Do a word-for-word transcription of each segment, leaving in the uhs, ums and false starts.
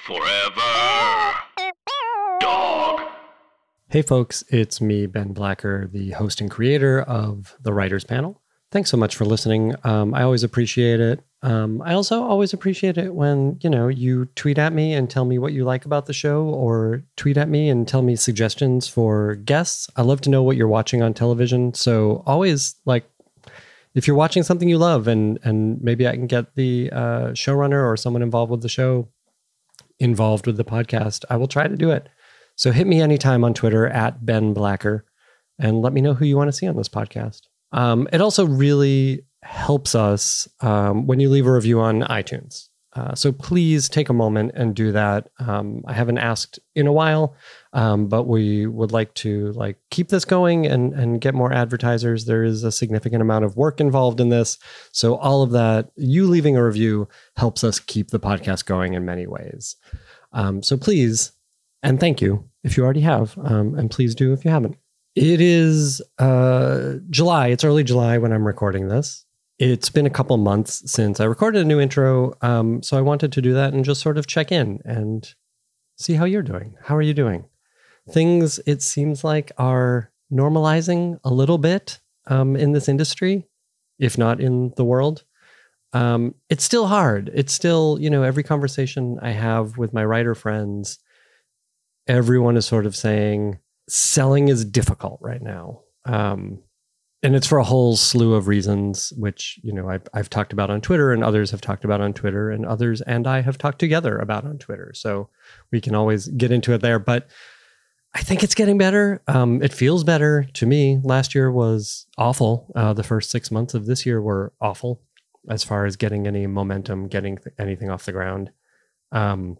Forever. Dog. Hey folks, it's me, Ben Blacker, the host and creator of The Writers Panel. Thanks so much for listening. Um, I always appreciate it. Um, I also always appreciate it when, you know, you tweet at me and tell me what you like about the show, or tweet at me and tell me suggestions for guests. I love to know what you're watching on television. So always, like, if you're watching something you love and and maybe I can get the uh, showrunner or someone involved with the show involved with the podcast, I will try to do it. So hit me anytime on Twitter at Ben Blacker and let me know who you want to see on this podcast. Um, it also really helps us um, when you leave a review on iTunes. Uh, so please take a moment and do that. Um, I haven't asked in a while, um, but we would like to like keep this going and, and get more advertisers. There is a significant amount of work involved in this. So all of that, you leaving a review helps us keep the podcast going in many ways. Um, so please, and thank you if you already have, um, and please do if you haven't. It is uh, July. It's early July when I'm recording this. It's been a couple months since I recorded a new intro, um, so I wanted to do that and just sort of check in and see how you're doing. How are you doing? Things, it seems like, are normalizing a little bit um, in this industry, if not in the world. Um, it's still hard. It's still, you know, every conversation I have with my writer friends, everyone is sort of saying selling is difficult right now. Um, and it's for a whole slew of reasons, which, you know, I've, I've talked about on Twitter and others have talked about on Twitter and others and I have talked together about on Twitter. So we can always get into it there, but I think it's getting better. Um, it feels better to me. Last year was awful. Uh, the first six months of this year were awful as far as getting any momentum, getting th- anything off the ground. Um,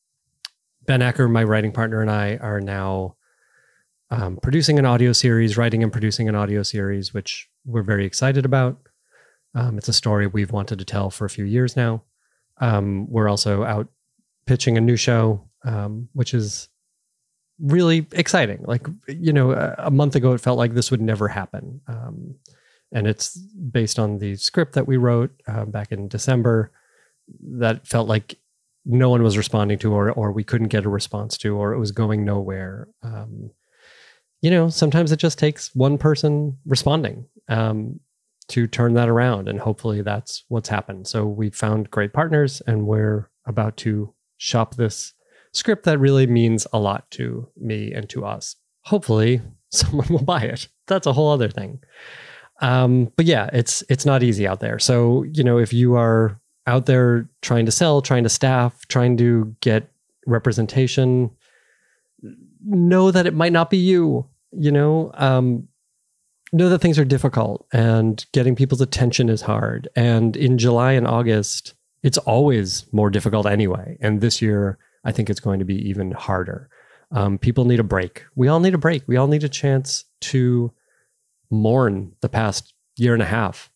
Ben Acker, my writing partner, and I are now um, producing an audio series, writing and producing an audio series, which we're very excited about. Um, it's a story we've wanted to tell for a few years now. Um, we're also out pitching a new show, um, which is really exciting. Like, you know, a, a month ago, it felt like this would never happen. Um, and it's based on the script that we wrote uh, back in December that felt like no one was responding to, or or we couldn't get a response to, or it was going nowhere. Um, you know, sometimes it just takes one person responding um, to turn that around, and hopefully that's what's happened. So we found great partners, and we're about to shop this script that really means a lot to me and to us. Hopefully someone will buy it. That's a whole other thing. Um, but yeah, it's it's not easy out there. So, you know, if you are out there trying to sell, trying to staff, trying to get representation, know that it might not be you, you know, um, know that things are difficult and getting people's attention is hard. And in July and August, it's always more difficult anyway. And this year, I think it's going to be even harder. Um, people need a break. We all need a break. We all need a chance to mourn the past year and a half.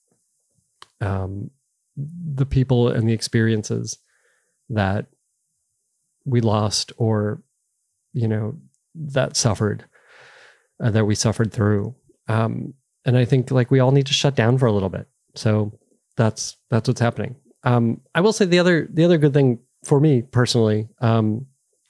Um, the people and the experiences that we lost, or, you know, that suffered, uh, that we suffered through. Um, and I think like we all need to shut down for a little bit. So that's, that's what's happening. Um, I will say the other, the other good thing for me personally, um,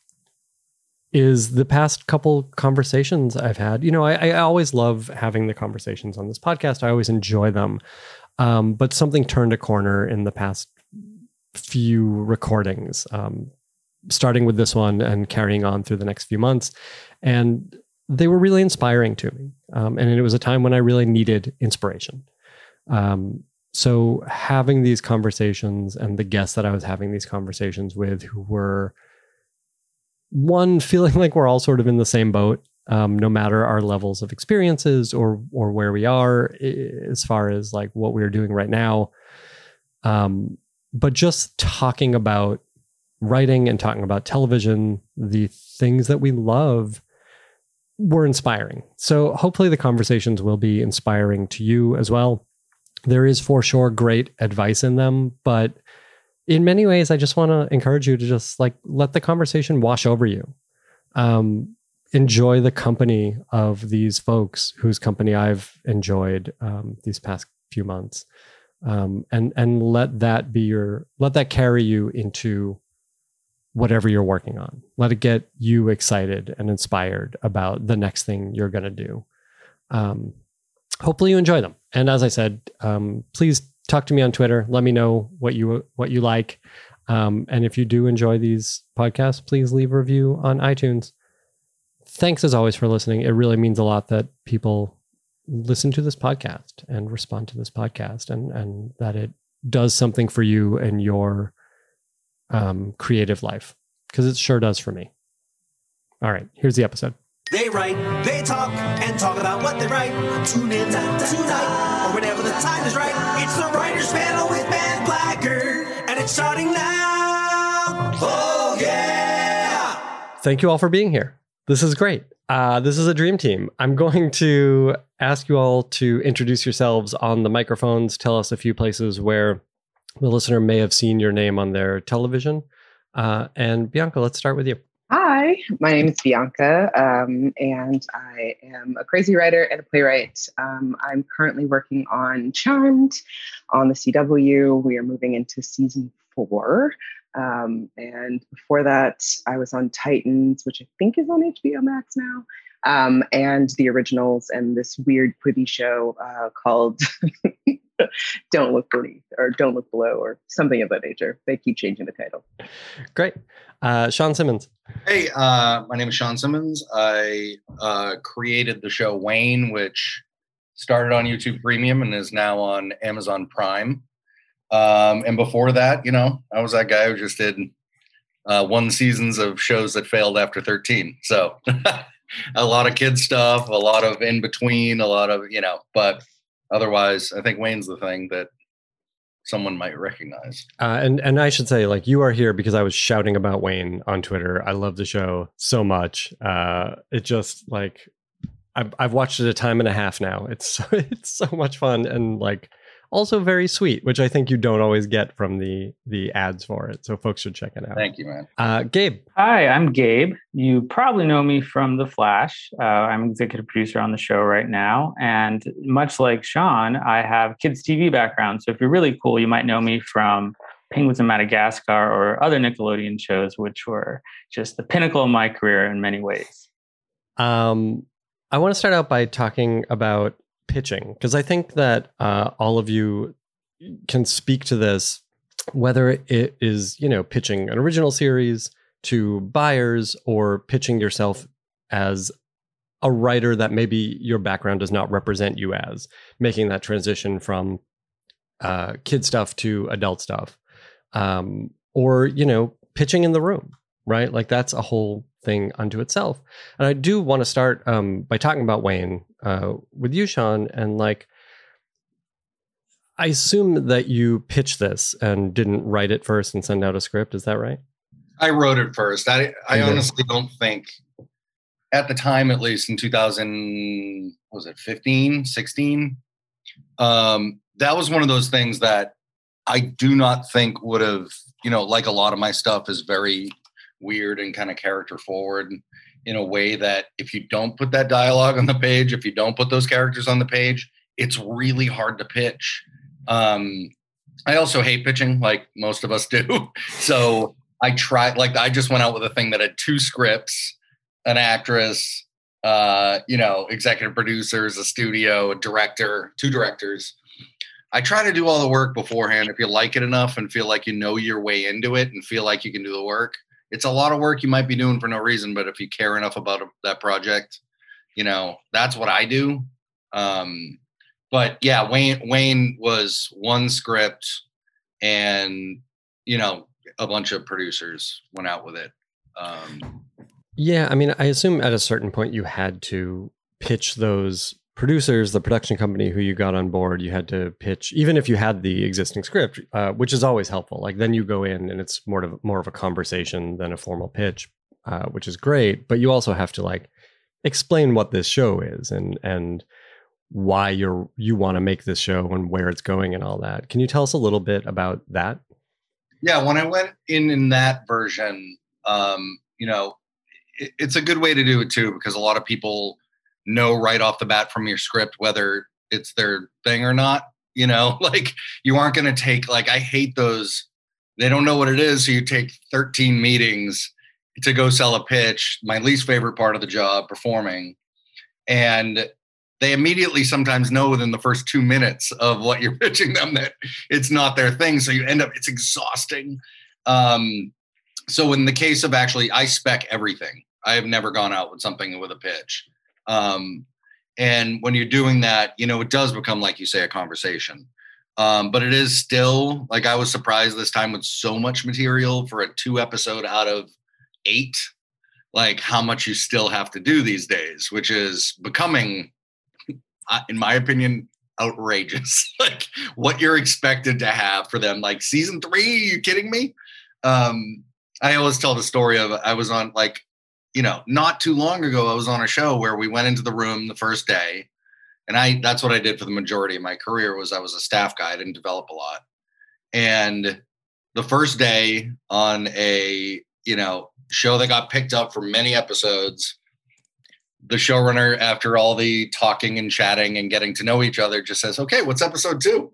is the past couple conversations I've had. You know, I, I always love having the conversations on this podcast. I always enjoy them. Um, but something turned a corner in the past few recordings, um, starting with this one and carrying on through the next few months. And they were really inspiring to me. Um, and it was a time when I really needed inspiration. Um, so having these conversations and the guests that I was having these conversations with, who were, one, feeling like we're all sort of in the same boat, Um, no matter our levels of experiences or or where we are as far as like what we're doing right now. Um, but just talking about writing and talking about television, the things that we love, were inspiring. So hopefully the conversations will be inspiring to you as well. There is for sure great advice in them, but in many ways, I just want to encourage you to just like let the conversation wash over you. Um, enjoy the company of these folks whose company I've enjoyed um, these past few months, um, and and let that be your let that carry you into whatever you're working on. Let it get you excited and inspired about the next thing you're going to do. Um, hopefully you enjoy them. And as I said, um, please talk to me on Twitter. Let me know what you what you like. Um, and if you do enjoy these podcasts, please leave a review on iTunes. Thanks as always for listening. It really means a lot that people listen to this podcast and respond to this podcast, and, and that it does something for you and your um, creative life, because it sure does for me. All right, here's the episode. They write, they talk, and talk about what they write. Tune in tonight, or whenever the time is right. It's the Writers Panel with Ben Blacker, and it's starting now. Oh, yeah! Thank you all for being here. This is great. Uh, this is a dream team. I'm going to ask you all to introduce yourselves on the microphones. Tell us a few places where the listener may have seen your name on their television. Uh, and Bianca, let's start with you. Hi, my name is Bianca, um, and I am a crazy writer and a playwright. Um, I'm currently working on Charmed on the C W. We are moving into season four. Um, and before that, I was on Titans, which I think is on H B O Max now, um, and the originals, and this weird Quibi show uh, called Don't Look Beneath or Don't Look Below or something of that nature. They keep changing the title. Great. Uh, Sean Simmons. Hey, uh, my name is Sean Simmons. I uh, created the show Wayne, which started on YouTube Premium and is now on Amazon Prime. Um, and before that, you know, I was that guy who just did uh, one seasons of shows that failed after thirteen. So a lot of kid stuff, a lot of in between, a lot of, you know, but otherwise, I think Wayne's the thing that someone might recognize. Uh, and and I should say, like, you are here because I was shouting about Wayne on Twitter. I love the show so much. Uh, it just like I've I've watched it a time and a half now. It's so, it's so much fun and like also very sweet, which I think you don't always get from the the ads for it. So folks should check it out. Thank you, man. Uh, Gabe. Hi, I'm Gabe. You probably know me from The Flash. Uh, I'm executive producer on the show right now. And much like Sean, I have kids' T V background. So if you're really cool, you might know me from Penguins of Madagascar or other Nickelodeon shows, which were just the pinnacle of my career in many ways. Um, I want to start out by talking about pitching, because I think that uh, all of you can speak to this, whether it is, you know, pitching an original series to buyers or pitching yourself as a writer that maybe your background does not represent you as, making that transition from uh, kid stuff to adult stuff, um, or, you know, pitching in the room, right? Like that's a whole thing unto itself. And I do want to start um, by talking about Wayne uh, with you, Sean. And like, I assume that you pitched this and didn't write it first and send out a script. Is that right? I wrote it first. I, I Okay. honestly don't think, at the time, at least in two thousand, what was it, fifteen, sixteen? Um, that was one of those things that I do not think would have, you know, like a lot of my stuff is very weird and kind of character forward in a way that if you don't put that dialogue on the page, if you don't put those characters on the page, it's really hard to pitch. Um, I also hate pitching like most of us do. So I tried, like, I just went out with a thing that had two scripts, an actress, uh, you know, executive producers, a studio, a director, two directors. I try to do all the work beforehand. If you like it enough and feel like you know your way into it and feel like you can do the work, it's a lot of work you might be doing for no reason, but if you care enough about that project, you know, that's what I do. Um, but yeah, Wayne, Wayne was one script and, you know, a bunch of producers went out with it. Um, Yeah, I mean, I assume at a certain point you had to pitch those producers, the production company who you got on board. You had to pitch, even if you had the existing script, uh, which is always helpful. Like then you go in and it's more of more of a conversation than a formal pitch, uh, which is great. But you also have to like explain what this show is and and why you're you want to make this show and where it's going and all that. Can you tell us a little bit about that? Yeah, when I went in in that version, um, you know, it, it's a good way to do it too, because a lot of people know right off the bat from your script whether it's their thing or not. You know, like you aren't going to take, like, I hate those They don't know what it is. So you take thirteen meetings to go sell a pitch, my least favorite part of the job, performing. And they immediately sometimes know within the first two minutes of what you're pitching them that it's not their thing. So you end up, it's exhausting. Um, so in the case of actually, I spec everything. I have never gone out with something with a pitch. Um, and when you're doing that, you know, it does become, like you say, a conversation. Um, but it is still, like, I was surprised this time with so much material for a two episode out of eight, like how much you still have to do these days, which is becoming, in my opinion, outrageous. Like what you're expected to have for them. Like season three, are you kidding me? Um, I always tell the story of, I was on like, you know, not too long ago, I was on a show where we went into the room the first day. And I, that's what I did for the majority of my career was I was a staff guy. I didn't develop a lot. And the first day on a, you know, show that got picked up for many episodes, the showrunner, after all the talking and chatting and getting to know each other, just says, okay, what's episode two?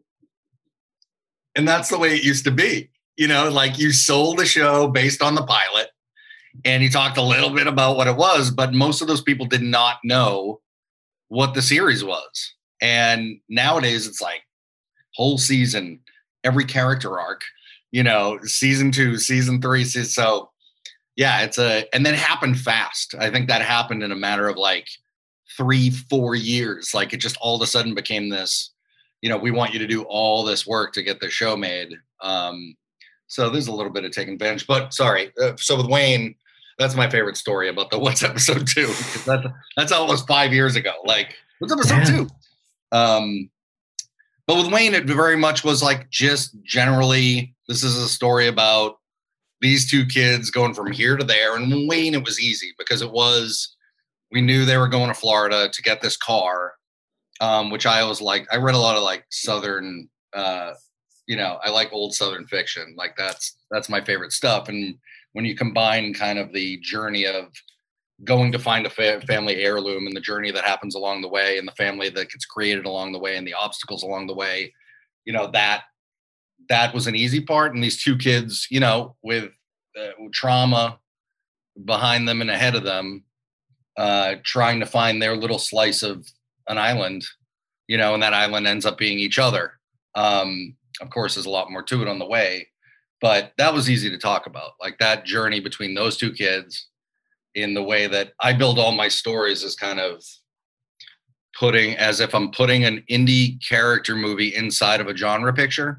And that's the way it used to be. You know, like you sold the show based on the pilot and you talked a little bit about what it was, but most of those people did not know what the series was. And nowadays it's like whole season, every character arc, you know, season two, season three. So yeah, it's a, and then it happened fast. I think that happened in a matter of like three, four years. Like it just all of a sudden became this, you know, we want you to do all this work to get the show made. Um, so there's a little bit of taking advantage, but sorry. Uh, so with Wayne, that's my favorite story about the what's episode two. That's, that's almost five years ago. Like what's episode yeah. two? Um, but with Wayne, it very much was like, just generally, this is a story about these two kids going from here to there. And with Wayne, it was easy because it was, we knew they were going to Florida to get this car, um, which I always like. I read a lot of like Southern, uh, you know, I like old Southern fiction. Like that's, that's my favorite stuff. And when you combine kind of the journey of going to find a fa- family heirloom and the journey that happens along the way and the family that gets created along the way and the obstacles along the way, you know, that, that was an easy part. And these two kids, you know, with uh, trauma behind them and ahead of them, uh, trying to find their little slice of an island, you know, and that island ends up being each other. Um, of course, there's a lot more to it on the way, but that was easy to talk about. Like that journey between those two kids in the way that I build all my stories is kind of putting, as if I'm putting an indie character movie inside of a genre picture.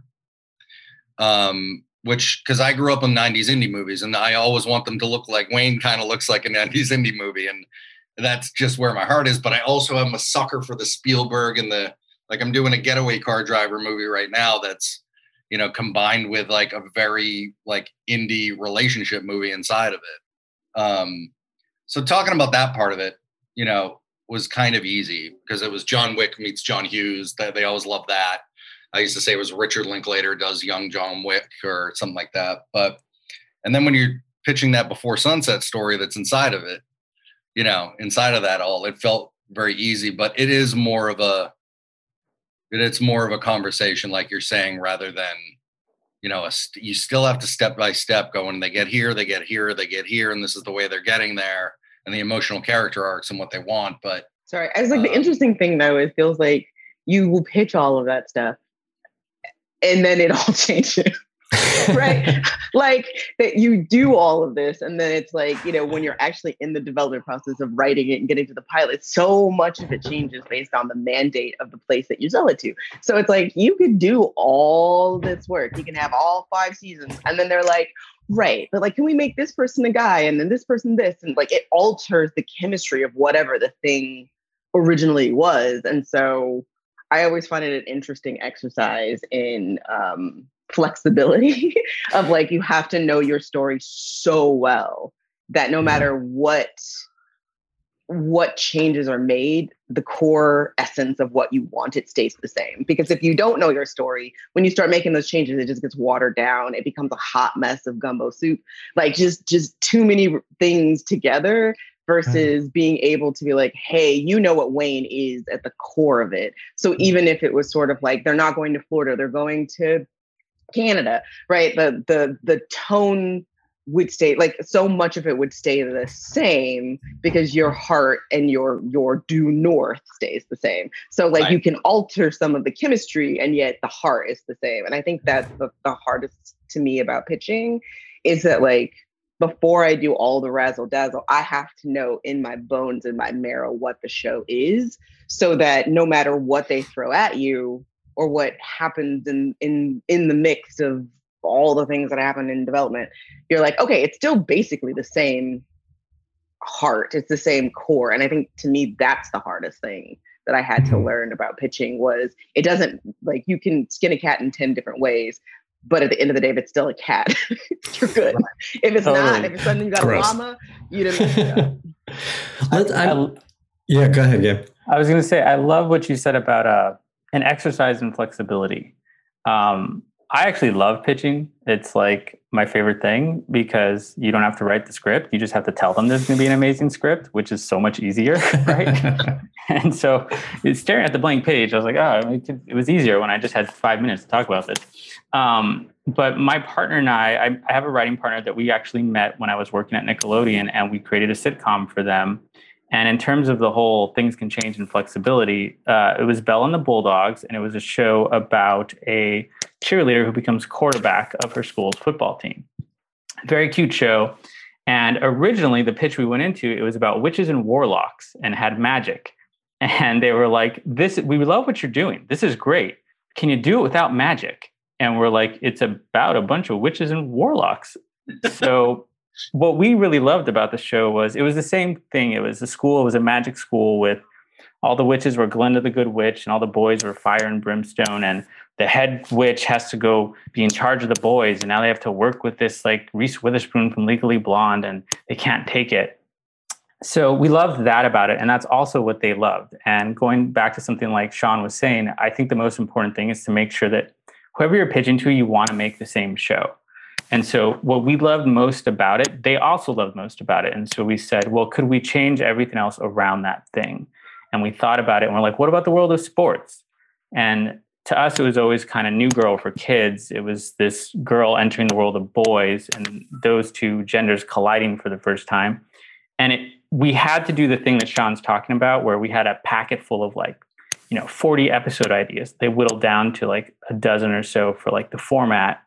Um, which, because I grew up in nineties indie movies and I always want them to look like Wayne kind of looks like a nineties indie movie. And that's just where my heart is. But I also am a sucker for the Spielberg and the, like I'm doing a Getaway Car Driver movie right now that's, you know, combined with like a very like indie relationship movie inside of it. Um, so talking about that part of it, you know, was kind of easy because it was John Wick meets John Hughes. That they always love that. I used to say it was Richard Linklater does young John Wick or something like that. But, and then when you're pitching that Before Sunset story that's inside of it, you know, inside of that all, it felt very easy, but it is more of a, it's more of a conversation, like you're saying, rather than, you know, a st- you still have to step by step go when they get here, they get here, they get here, and this is the way they're getting there, and the emotional character arcs and what they want. But sorry, I was like, um, the interesting thing though, it feels like you will pitch all of that stuff and then it all changes. Right? Like that you do all of this and then it's like, you know, when you're actually in the development process of writing it and getting to the pilot, so much of it changes based on the mandate of the place that you sell it to. So it's like, you could do all this work. You can have all five seasons and then they're like, right, but like, can we make this person a guy and then this person this? And like, it alters the chemistry of whatever the thing originally was. And so I always find it an interesting exercise in, um, flexibility of like, you have to know your story so well that no matter what what changes are made, the core essence of what you want, it stays the same. Because if you don't know your story, when you start making those changes, it just gets watered down. It becomes a hot mess of gumbo soup, like just just too many things together versus being able to be like, hey, you know what Wayne is at the core of it. So even if it was sort of like, they're not going to Florida, they're going to Canada, right? The the the tone would stay, like so much of it would stay the same because your heart and your your due north stays the same. So like right. you can alter some of the chemistry and yet the heart is the same. And I think that's the, the hardest to me about pitching is that like before I do all the razzle dazzle, I have to know in my bones and my marrow what the show is so that no matter what they throw at you or what happens in in in the mix of all the things that happen in development, you're like, okay, it's still basically the same heart. It's the same core. And I think to me, that's the hardest thing that I had to learn about pitching was it doesn't like you can skin a cat in ten different ways, but at the end of the day, if it's still a cat, you're good. If it's totally. not, if it's something you got Gross. a llama, you didn't. Let's, I, I, yeah, go ahead, Gabe. I was going to say, I love what you said about uh, an exercise in flexibility. Um, I actually love pitching. It's like my favorite thing because you don't have to write the script. You just have to tell them there's going to be an amazing script, which is so much easier, right? And so staring at the blank page, I was like, oh, it, could, it was easier when I just had five minutes to talk about this. Um, but my partner and I, I, I have a writing partner that we actually met when I was working at Nickelodeon, and we created a sitcom for them. And in terms of the whole things can change in flexibility, uh, it was Belle and the Bulldogs, and it was a show about a cheerleader who becomes quarterback of her school's football team. Very cute show. And originally, the pitch we went into, it was about witches and warlocks and had magic. And they were like, "This, we love what you're doing. This is great. Can you do it without magic?" And we're like, "It's about a bunch of witches and warlocks." So what we really loved about the show was it was the same thing. It was a school, it was a magic school with all the witches were Glinda the Good Witch and all the boys were fire and brimstone. And the head witch has to go be in charge of the boys. And now they have to work with this like Reese Witherspoon from Legally Blonde and they can't take it. So we loved that about it. And that's also what they loved. And going back to something like Sean was saying, I think the most important thing is to make sure that whoever you're pitching to, you want to make the same show. And so what we loved most about it, they also loved most about it. And so we said, well, could we change everything else around that thing? And we thought about it and we're like, what about the world of sports? And to us, it was always kind of New Girl for kids. It was this girl entering the world of boys and those two genders colliding for the first time. And it, we had to do the thing that Sean's talking about, where we had a packet full of like, you know, forty episode ideas. They whittled down to like a dozen or so for like the format.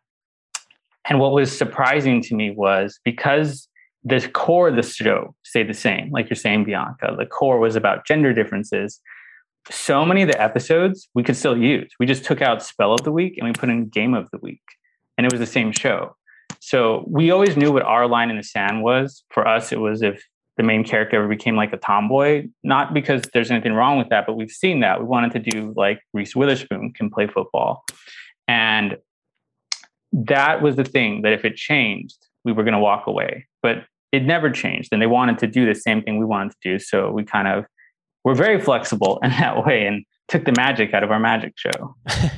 And what was surprising to me was because the core of the show stayed the same, like you're saying, Bianca, the core was about gender differences. So many of the episodes we could still use. We just took out spell of the week and we put in game of the week. And it was the same show. So we always knew what our line in the sand was. For us, it was if the main character ever became like a tomboy, not because there's anything wrong with that, but we've seen that. We wanted to do like Reese Witherspoon can play football. And that was the thing that if it changed, we were going to walk away, but it never changed. And they wanted to do the same thing we wanted to do. So we kind of were very flexible in that way and took the magic out of our magic show.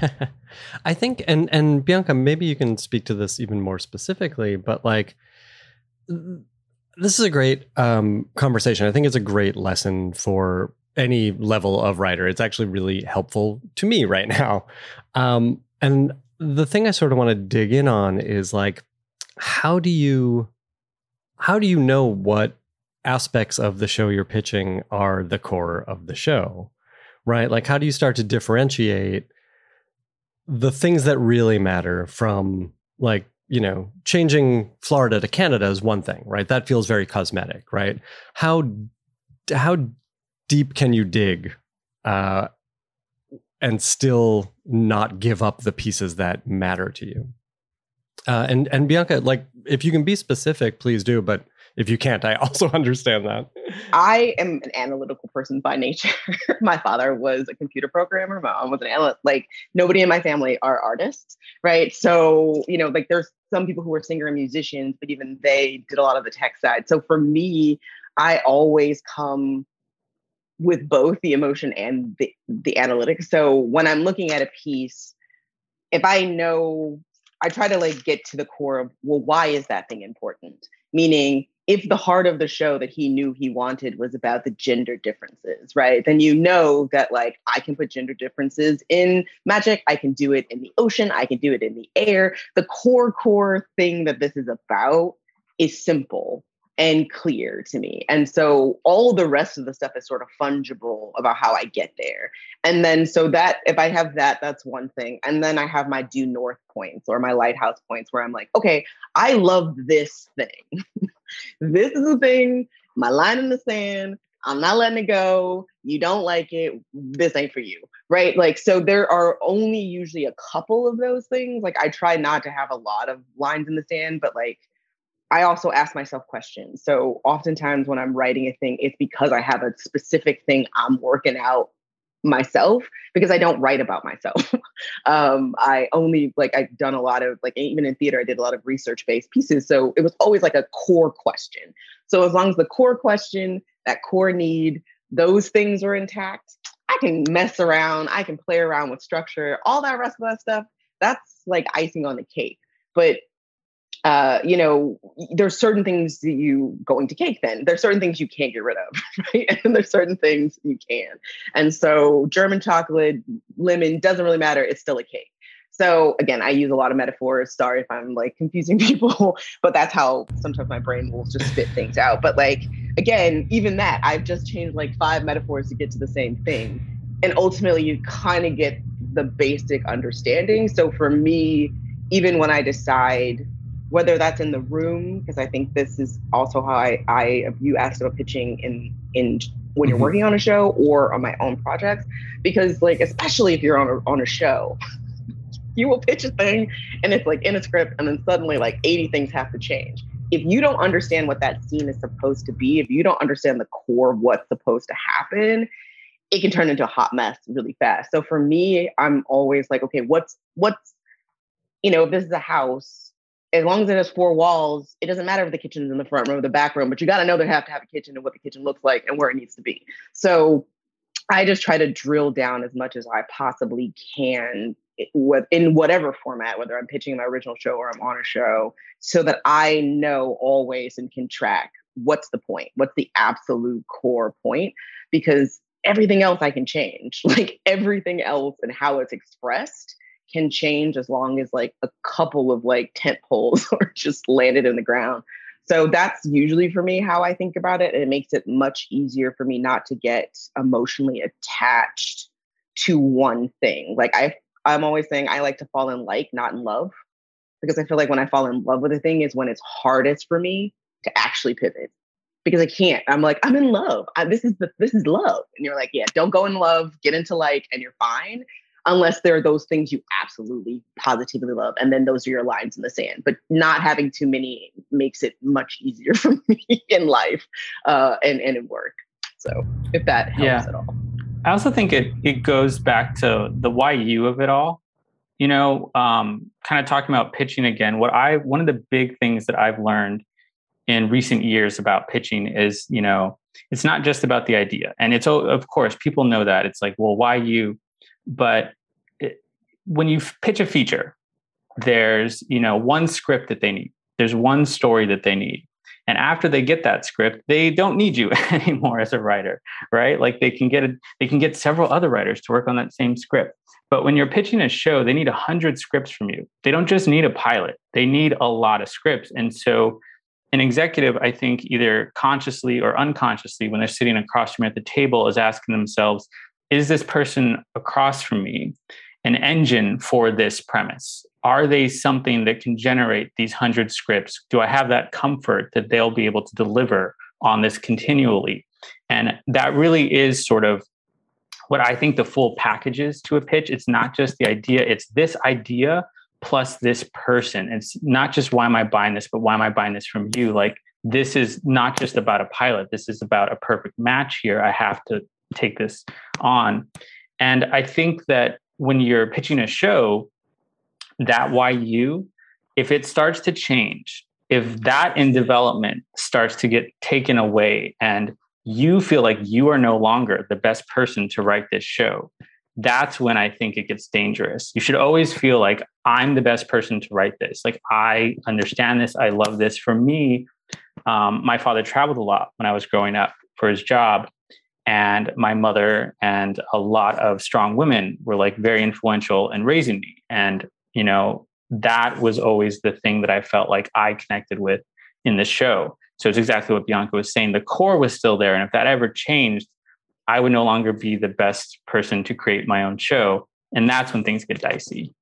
I think, and, and Bianca, maybe you can speak to this even more specifically, but like, this is a great um, conversation. I think it's a great lesson for any level of writer. It's actually really helpful to me right now. Um, and the thing I sort of want to dig in on is like, how do you, how do you know what aspects of the show you're pitching are the core of the show, right? Like, how do you start to differentiate the things that really matter from like, you know, changing Florida to Canada is one thing, right? That feels very cosmetic, right? How, how deep can you dig, uh, and still not give up the pieces that matter to you? Uh, and and Bianca, like, if you can be specific, please do. But if you can't, I also understand that. I am an analytical person by nature. My father was a computer programmer. My mom was an analyst. Like, nobody in my family are artists, right? So, you know, like there's some people who are singer and musicians, but even they did a lot of the tech side. So for me, I always come with both the emotion and the, the analytics. So when I'm looking at a piece, if I know, I try to like get to the core of, well, why is that thing important? Meaning, if the heart of the show that he knew he wanted was about the gender differences, right? Then you know that like I can put gender differences in magic. I can do it in the ocean. I can do it in the air. The core, core thing that this is about is simple and clear to me. And so all the rest of the stuff is sort of fungible about how I get there. And then so that if I have that, that's one thing. And then I have my due north points or my lighthouse points where I'm like, okay, I love this thing. This is the thing, my line in the sand. I'm not letting it go. You don't like it. This ain't for you. Right. Like, so there are only usually a couple of those things. Like I try not to have a lot of lines in the sand, but like, I also ask myself questions. So oftentimes when I'm writing a thing, it's because I have a specific thing I'm working out myself, because I don't write about myself. um, I only like, I've done a lot of like, even in theater, I did a lot of research-based pieces. So it was always like a core question. So as long as the core question, that core need, those things are intact, I can mess around. I can play around with structure, all that rest of that stuff. That's like icing on the cake. But Uh, you know, there's certain things that you go into cake then. There's certain things you can't get rid of, right? And there's certain things you can. And so German chocolate, lemon, doesn't really matter. It's still a cake. So again, I use a lot of metaphors. Sorry if I'm like confusing people, but that's how sometimes my brain will just spit things out. But like, again, even that, I've just changed like five metaphors to get to the same thing. And ultimately you kind of get the basic understanding. So for me, even when I decide, whether that's in the room, because I think this is also how I, I you asked about pitching in in when you're Mm-hmm. working on a show or on my own projects, because like, especially if you're on a, on a show, you will pitch a thing and it's like in a script and then suddenly like eighty things have to change. If you don't understand what that scene is supposed to be, if you don't understand the core of what's supposed to happen, it can turn into a hot mess really fast. So for me, I'm always like, okay, what's, what's, you know, if this is a house, as long as it has four walls, it doesn't matter if the kitchen's in the front room or the back room, but you got to know they have to have a kitchen and what the kitchen looks like and where it needs to be. So I just try to drill down as much as I possibly can in whatever format, whether I'm pitching my original show or I'm on a show, so that I know always and can track what's the point, what's the absolute core point, because everything else I can change, like everything else and how it's expressed can change as long as like a couple of like tent poles are just landed in the ground. So that's usually for me how I think about it. And it makes it much easier for me not to get emotionally attached to one thing. Like I, I'm always saying I like to fall in like, not in love, because I feel like when I fall in love with a thing is when it's hardest for me to actually pivot, because I can't. I'm like, I'm in love. I, this is the, this is love. And you're like, yeah, don't go in love, get into like, and you're fine. Unless there are those things you absolutely positively love. And then those are your lines in the sand. But not having too many makes it much easier for me in life uh, and, and in work. So if that helps Yeah. at all. I also think it it goes back to the why you of it all. You know, um, kind of talking about pitching again, what I one of the big things that I've learned in recent years about pitching is, you know, it's not just about the idea. And it's, of course, people know that. It's like, well, why you? But it, when you pitch a feature, there's, you know, one script that they need. There's one story that they need. And after they get that script, they don't need you anymore as a writer, right? Like they can get a, they can get several other writers to work on that same script. But when you're pitching a show, they need a hundred scripts from you. They don't just need a pilot. They need a lot of scripts. And so an executive, I think, either consciously or unconsciously, when they're sitting across from me at the table, is asking themselves, is this person across from me an engine for this premise? Are they something that can generate these hundred scripts? Do I have that comfort that they'll be able to deliver on this continually? And that really is sort of what I think the full package is to a pitch. It's not just the idea, it's this idea plus this person. It's not just why am I buying this, but why am I buying this from you? Like, this is not just about a pilot. This is about a perfect match here. I have to take this on. And I think that when you're pitching a show, that why you, if it starts to change, if that in development starts to get taken away and you feel like you are no longer the best person to write this show, that's when I think it gets dangerous. You should always feel like I'm the best person to write this. Like, I understand this. I love this. For me, Um, my father traveled a lot when I was growing up for his job. And my mother and a lot of strong women were like very influential in raising me. And, you know, that was always the thing that I felt like I connected with in the show. So it's exactly what Bianca was saying. The core was still there. And if that ever changed, I would no longer be the best person to create my own show. And that's when things get dicey.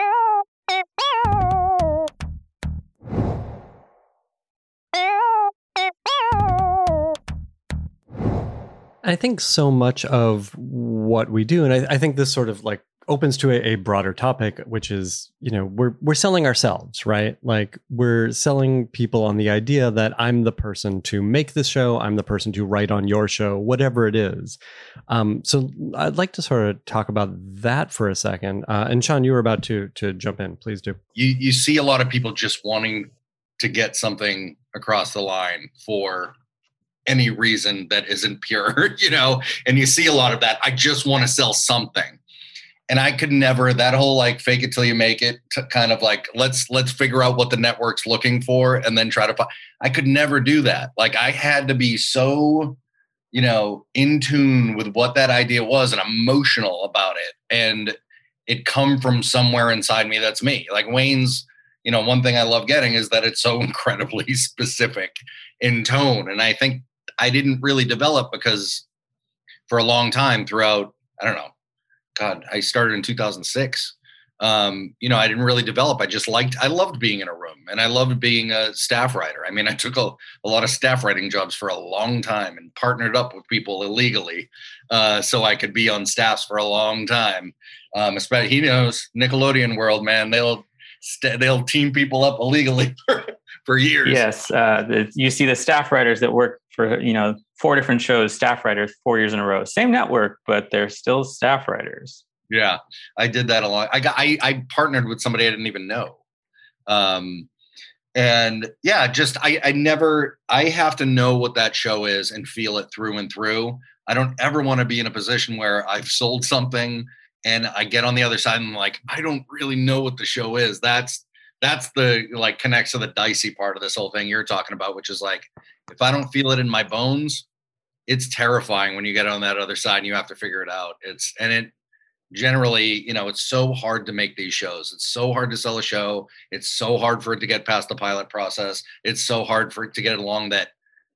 I think so much of what we do, and I, I think this sort of like opens to a, a broader topic, which is, you know, we're we're selling ourselves, right? Like we're selling people on the idea that I'm the person to make this show, I'm the person to write on your show, whatever it is. Um, so I'd like to sort of talk about that for a second. Uh, and Sean, you were about to to jump in. Please do. You you see a lot of people just wanting to get something across the line for any reason that isn't pure, you know, and you see a lot of that. I just want to sell something. And I could never, that whole like fake it till you make it to kind of like, let's, let's figure out what the network's looking for and then try to, I could never do that. Like I had to be so, you know, in tune with what that idea was and emotional about it. And it come from somewhere inside me. That's me. Like Wayne's, you know, one thing I love getting is that it's so incredibly specific in tone. And I think I didn't really develop because for a long time throughout, I don't know, God, I started in two thousand six. Um, you know, I didn't really develop. I just liked, I loved being in a room and I loved being a staff writer. I mean, I took a, a lot of staff writing jobs for a long time and partnered up with people illegally uh, so I could be on staffs for a long time. Um, especially, he knows Nickelodeon world, man, they'll, st- they'll team people up illegally for, for years. Yes. Uh, the, you see the staff writers that work for, you know, four different shows, staff writers, four years in a row, same network, but they're still staff writers. Yeah, I did that a lot. I got, I, I partnered with somebody I didn't even know. Um, and yeah, just, I, I never, I have to know what that show is and feel it through and through. I don't ever want to be in a position where I've sold something and I get on the other side and I'm like, I don't really know what the show is. That's, that's the like connects to the dicey part of this whole thing you're talking about, which is like, if I don't feel it in my bones, it's terrifying when you get on that other side and you have to figure it out. It's, and it, generally, you know, it's so hard to make these shows. It's so hard to sell a show. It's so hard for it to get past the pilot process. It's so hard for it to get along that,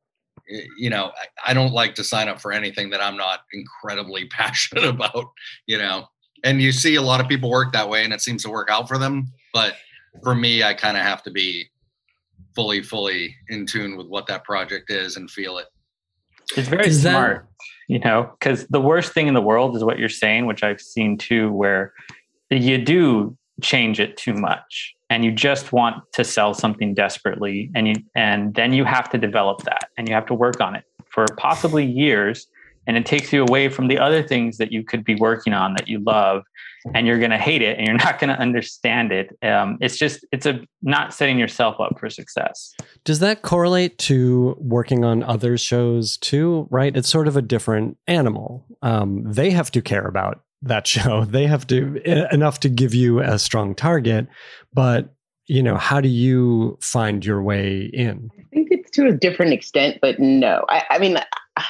you know, I, I don't like to sign up for anything that I'm not incredibly passionate about, you know, and you see a lot of people work that way and it seems to work out for them. But for me, I kind of have to be fully, fully in tune with what that project is and feel it. It's very Is that- smart, you know, because the worst thing in the world is what you're saying, which I've seen too, where you do change it too much and you just want to sell something desperately. And you, and then you have to develop that and you have to work on it for possibly years. And it takes you away from the other things that you could be working on that you love, and you're going to hate it and you're not going to understand it. Um, it's just, it's a not setting yourself up for success. Does that correlate to working on other shows too, right? It's sort of a different animal. Um, they have to care about that show. They have to, enough to give you a strong target, but you know, how do you find your way in? I think it's to a different extent, but no, I, I mean,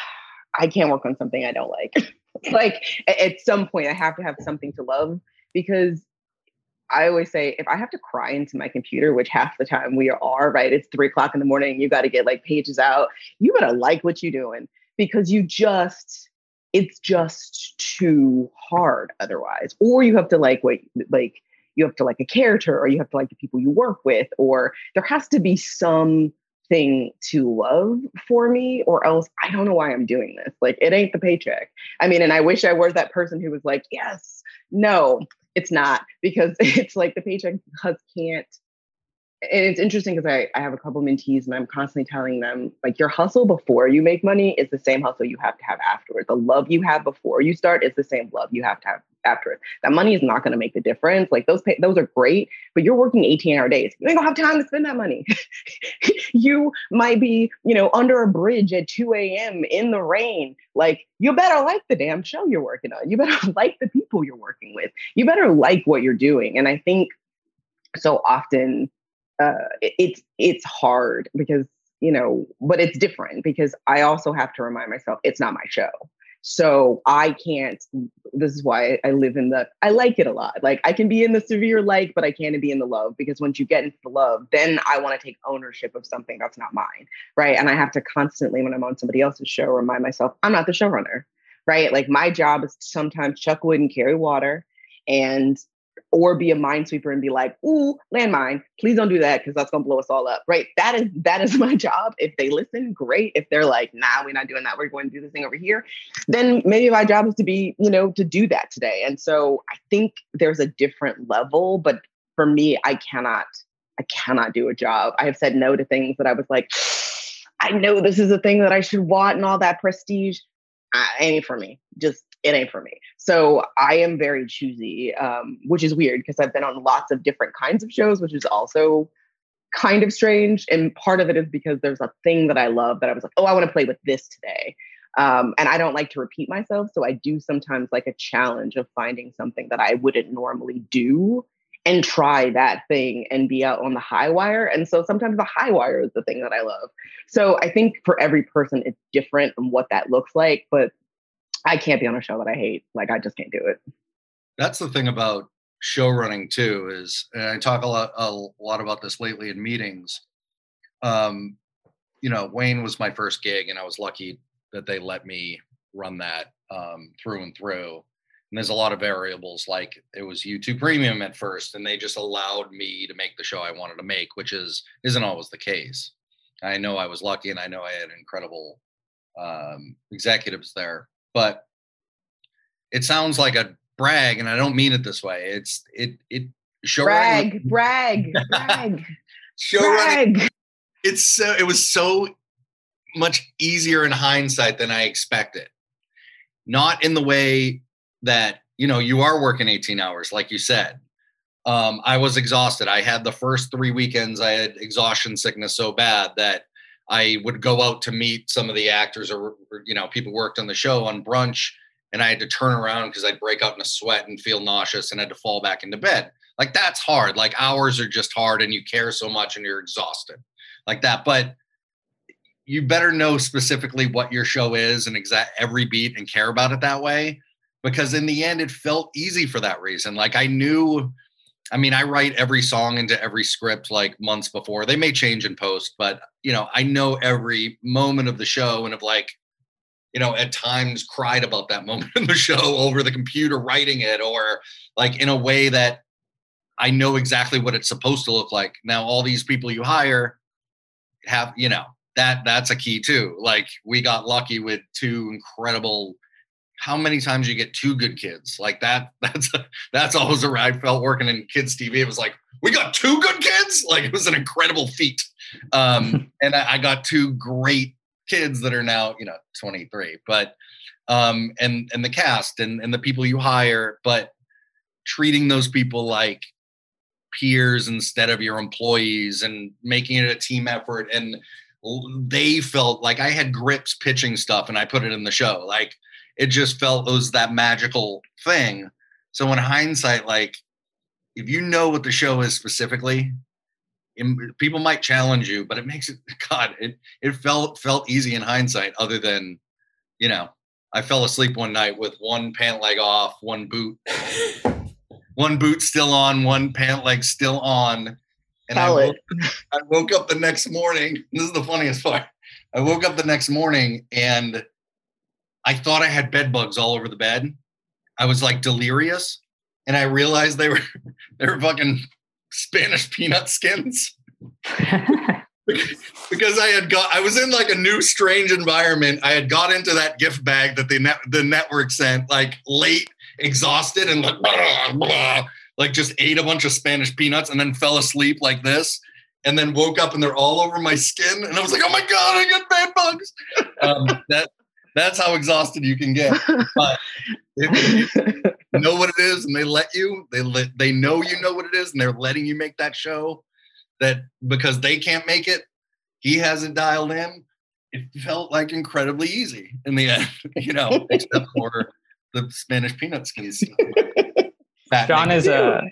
I can't work on something I don't like. Like at some point I have to have something to love, because I always say if I have to cry into my computer, which half the time we are, right? It's three o'clock in the morning. You got to get like pages out. You better like what you're doing, because you just, it's just too hard otherwise. Or you have to like, what, like you have to like a character, or you have to like the people you work with, or there has to be some thing to love for me, or else I don't know why I'm doing this. Like it ain't the paycheck. I mean, and I wish I was that person who was like, yes, no, it's not, because it's like the paycheck just can't. And it's interesting because I, I have a couple mentees and I'm constantly telling them, like, your hustle before you make money is the same hustle you have to have afterwards. The love you have before you start is the same love you have to have afterwards. That money is not going to make the difference. Like those, pay, those are great, but you're working eighteen hour days. You ain't gonna have time to spend that money. You might be, you know, under a bridge at two a.m. in the rain. Like, you better like the damn show you're working on. You better like the people you're working with. You better like what you're doing. And I think so often, Uh, it, it's it's hard because you know, but it's different because I also have to remind myself it's not my show. So I can't, this is why I live in the, I like it a lot. Like I can be in the severe like, but I can't be in the love, because once you get into the love, then I want to take ownership of something that's not mine. Right. And I have to constantly, when I'm on somebody else's show, remind myself, I'm not the showrunner. Right. Like my job is to sometimes chuck wood and carry water and or be a minesweeper and be like, ooh, landmine, please don't do that because that's going to blow us all up. Right. That is that is my job. If they listen, great. If they're like, nah, we're not doing that, we're going to do this thing over here, then maybe my job is to be, you know, to do that today. And so I think there's a different level. But for me, I cannot, I cannot do a job. I have said no to things that I was like, I know this is a thing that I should want and all that prestige. Uh, ain't for me. Just it ain't for me. So I am very choosy, um, which is weird because I've been on lots of different kinds of shows, which is also kind of strange. And part of it is because there's a thing that I love that I was like, oh, I want to play with this today. Um, and I don't like to repeat myself. So I do sometimes like a challenge of finding something that I wouldn't normally do and try that thing and be out on the high wire. And so sometimes the high wire is the thing that I love. So I think for every person, it's different and what that looks like. But I can't be on a show that I hate. Like, I just can't do it. That's the thing about show running too, is, and I talk a lot, a lot about this lately in meetings. Um, you know, Wayne was my first gig and I was lucky that they let me run that um, through and through. And there's a lot of variables, like it was YouTube Premium at first, and they just allowed me to make the show I wanted to make, which is, isn't always the case. I know I was lucky and I know I had incredible um, executives there. But it sounds like a brag, and I don't mean it this way. It's it it show brag, running, brag, brag, show brag. running. It's so it was so much easier in hindsight than I expected. Not in the way that, you know, you are working eighteen hours, like you said. Um, I was exhausted. I had the first three weekends. I had exhaustion sickness so bad that I would go out to meet some of the actors or, or, you know, people worked on the show on brunch, and I had to turn around because I'd break out in a sweat and feel nauseous and had to fall back into bed. Like, that's hard. Like, hours are just hard and you care so much and you're exhausted like that. But you better know specifically what your show is and exact every beat and care about it that way, because in the end, it felt easy for that reason. Like, I knew, I mean, I write every song into every script like months before. They may change in post, but, you know, I know every moment of the show and have, like, you know, at times cried about that moment in the show over the computer writing it, or like in a way that I know exactly what it's supposed to look like. Now, all these people you hire have, you know, that that's a key too. Like, we got lucky with two incredible, how many times you get two good kids like that? That's that's always a I felt working in kids T V. It was like, we got two good kids. Like, it was an incredible feat. Um, and I, I got two great kids that are now, you know, twenty-three, but, um, and, and the cast and, and the people you hire, but treating those people like peers instead of your employees and making it a team effort. And they felt like I had grips pitching stuff and I put it in the show. Like, it just felt it was that magical thing. So in hindsight, like, if you know what the show is specifically, it, people might challenge you, but it makes it, God, it, it felt, felt easy in hindsight, other than, you know, I fell asleep one night with one pant leg off, one boot, one boot still on, one pant leg still on. And I woke, I woke up the next morning. This is the funniest part. I woke up the next morning and I thought I had bed bugs all over the bed. I was like delirious, and I realized they were they were fucking Spanish peanut skins. Because I had got I was in like a new strange environment. I had got into that gift bag that the net, the network sent, like late, exhausted, and like blah, blah, like just ate a bunch of Spanish peanuts and then fell asleep like this. And then woke up and they're all over my skin. And I was like, oh my God, I got bed bugs. Um, that That's how exhausted you can get. But if you know what it is and they let you, they let, they know you know what it is and they're letting you make that show, that because they can't make it, he has it dialed in. It felt like incredibly easy in the end, you know, except for the Spanish peanut skins. Sean is a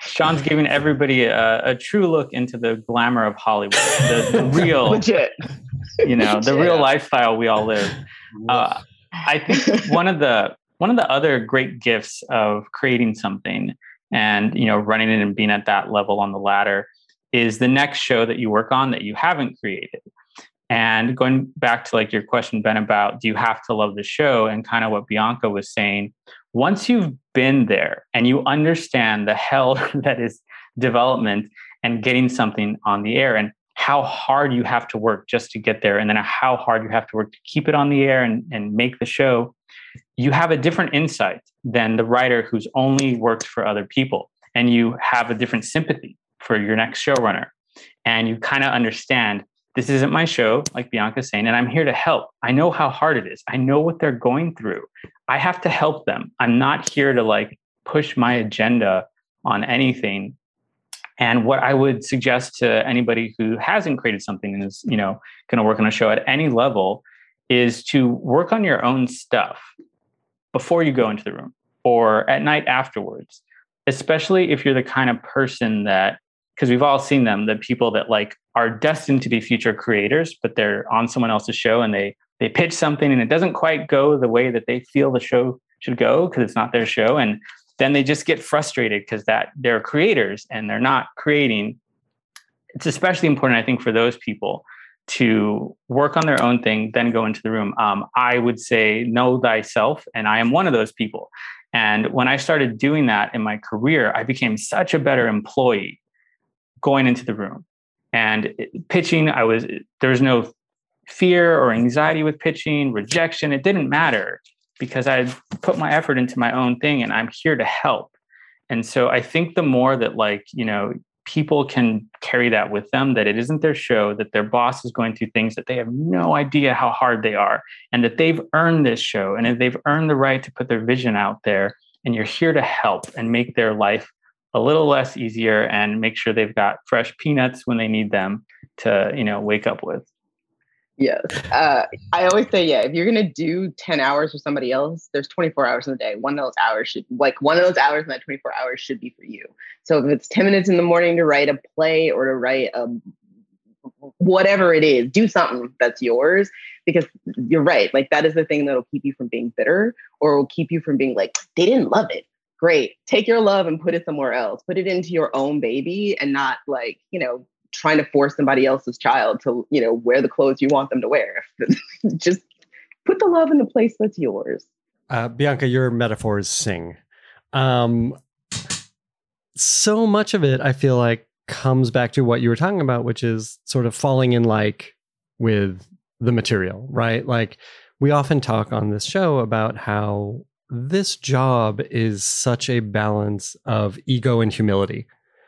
Sean's giving everybody a, a true look into the glamour of Hollywood, the, the real, legit, you know, the Legit. real lifestyle we all live. Uh, I think one of the one of the other great gifts of creating something and, you know, running it and being at that level on the ladder is the next show that you work on that you haven't created. And going back to like your question, Ben, about do you have to love the show, and kind of what Bianca was saying, once you've been there and you understand the hell that is development and getting something on the air, and how hard you have to work just to get there, and then how hard you have to work to keep it on the air and, and make the show, you have a different insight than the writer who's only worked for other people. And you have a different sympathy for your next showrunner. And you kind of understand, this isn't my show, like Bianca's saying, and I'm here to help. I know how hard it is. I know what they're going through. I have to help them. I'm not here to like push my agenda on anything. And what I would suggest to anybody who hasn't created something and is, you know, going to work on a show at any level is to work on your own stuff before you go into the room or at night afterwards, especially if you're the kind of person that, because we've all seen them, the people that like are destined to be future creators, but they're on someone else's show and they they pitch something and it doesn't quite go the way that they feel the show should go because it's not their show. And then they just get frustrated because that they're creators and they're not creating. It's especially important, I think, for those people to work on their own thing, then go into the room. Um, I would say know thyself, and I am one of those people. And when I started doing that in my career, I became such a better employee going into the room. And pitching, I was there was no fear or anxiety with pitching, rejection. It didn't matter because I put my effort into my own thing and I'm here to help. And so I think the more that like, you know, people can carry that with them, that it isn't their show, that their boss is going through things that they have no idea how hard they are, and that they've earned this show and if they've earned the right to put their vision out there, and you're here to help and make their life a little less easier and make sure they've got fresh peanuts when they need them to, you know, wake up with. Yes. Uh, I always say, yeah, if you're going to do ten hours for somebody else, there's twenty-four hours in the day. One of those hours should, like one of those hours in that twenty-four hours should be for you. So if it's ten minutes in the morning to write a play or to write a, whatever it is, do something that's yours, because you're right. Like that is the thing that'll keep you from being bitter, or will keep you from being like, they didn't love it. Great. Take your love and put it somewhere else. Put it into your own baby, and not like, you know, trying to force somebody else's child to, you know, wear the clothes you want them to wear. Just put the love in the place that's yours. Uh, Bianca, your metaphors sing. Um, so much of it, I feel like, comes back to what you were talking about, which is sort of falling in like with the material, right? Like we often talk on this show about how this job is such a balance of ego and humility.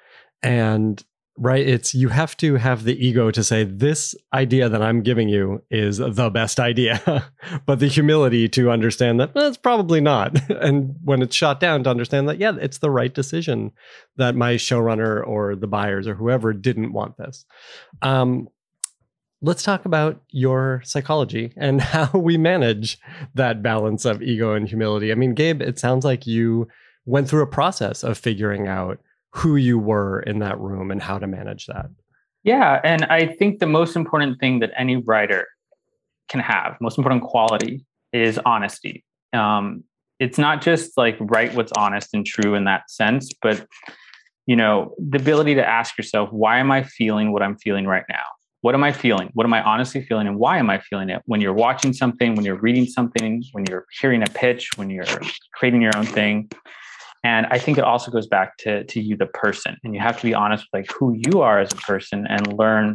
And right, it's you have to have the ego to say this idea that I'm giving you is the best idea, but the humility to understand that that's probably not. And when it's shot down, to understand that, yeah, it's the right decision, that my showrunner or the buyers or whoever didn't want this. Um, let's talk about your psychology and how we manage that balance of ego and humility. I mean, Gabe, it sounds like you went through a process of figuring out who you were in that room and how to manage that. Yeah. And I think the most important thing that any writer can have, most important quality, is honesty. Um, it's not just like write what's honest and true in that sense, but, you know, the ability to ask yourself, why am I feeling what I'm feeling right now? What am I feeling? What am I honestly feeling? And why am I feeling it? When you're watching something, when you're reading something, when you're hearing a pitch, when you're creating your own thing. And I think it also goes back to, to you, the person. And you have to be honest with like who you are as a person and learn,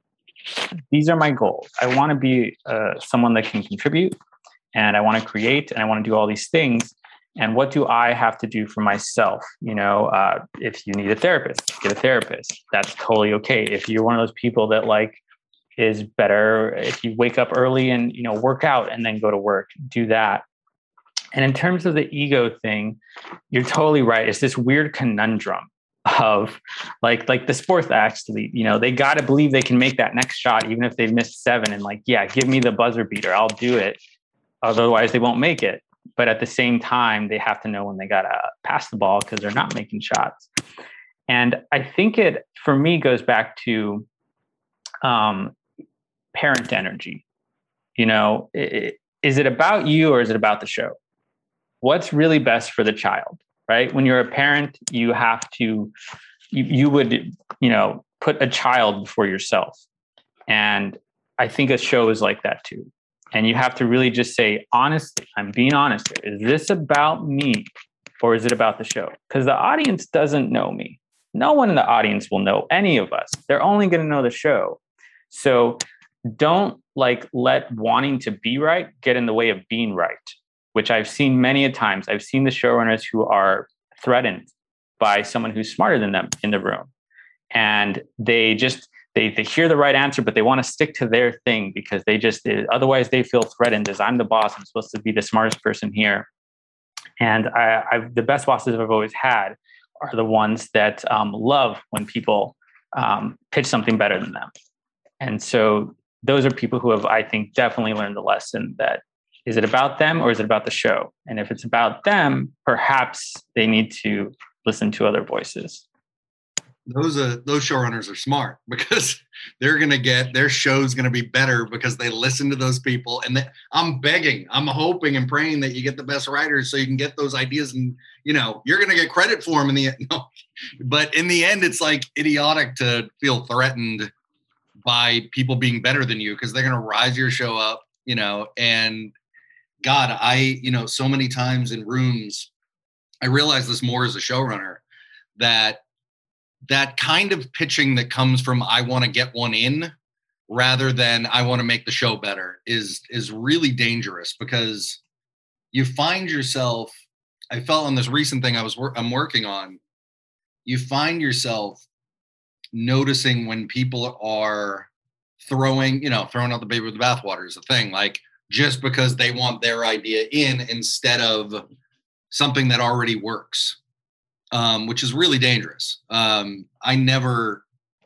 these are my goals. I want to be uh, someone that can contribute, and I want to create, and I want to do all these things. And what do I have to do for myself? You know, uh, if you need a therapist, get a therapist. That's totally okay. If you're one of those people that like is better, if you wake up early and, you know, work out and then go to work, do that. And in terms of the ego thing, you're totally right. It's this weird conundrum of like, like the sports athlete, you know, they got to believe they can make that next shot, even if they've missed seven, and like, yeah, give me the buzzer beater. I'll do it. Otherwise they won't make it. But at the same time, they have to know when they got to pass the ball because they're not making shots. And I think it, for me, goes back to um, parent energy. You know, it, is it about you or is it about the show? What's really best for the child, right? When you're a parent, you have to, you, you would, you know, put a child before yourself. And I think a show is like that too. And you have to really just say, honestly, I'm being honest here. Is this about me or is it about the show? Because the audience doesn't know me. No one in the audience will know any of us. They're only going to know the show. So don't like let wanting to be right get in the way of being right, which I've seen many a times. I've seen the showrunners who are threatened by someone who's smarter than them in the room. And they just, they, they hear the right answer, but they want to stick to their thing because they just, they, otherwise they feel threatened as I'm the boss. I'm supposed to be the smartest person here. And I, I've, the best bosses I've always had are the ones that um, love when people um, pitch something better than them. And so those are people who have, I think, definitely learned the lesson that is it about them or is it about the show? And if it's about them, perhaps they need to listen to other voices. Those uh, those showrunners are smart because they're going to get their show's going to be better because they listen to those people. And they, I'm begging, I'm hoping and praying that you get the best writers so you can get those ideas and, you know, you're going to get credit for them in the end. No. But in the end, it's like idiotic to feel threatened by people being better than you because they're going to rise your show up, you know, and God, I, you know, so many times in rooms, I realize this more as a showrunner, that that kind of pitching that comes from I want to get one in rather than I want to make the show better is is really dangerous because you find yourself, I felt on this recent thing I was I'm working on, you find yourself noticing when people are throwing, you know, throwing out the baby with the bathwater is a thing, like just because they want their idea in instead of something that already works. Um, which is really dangerous. Um, I never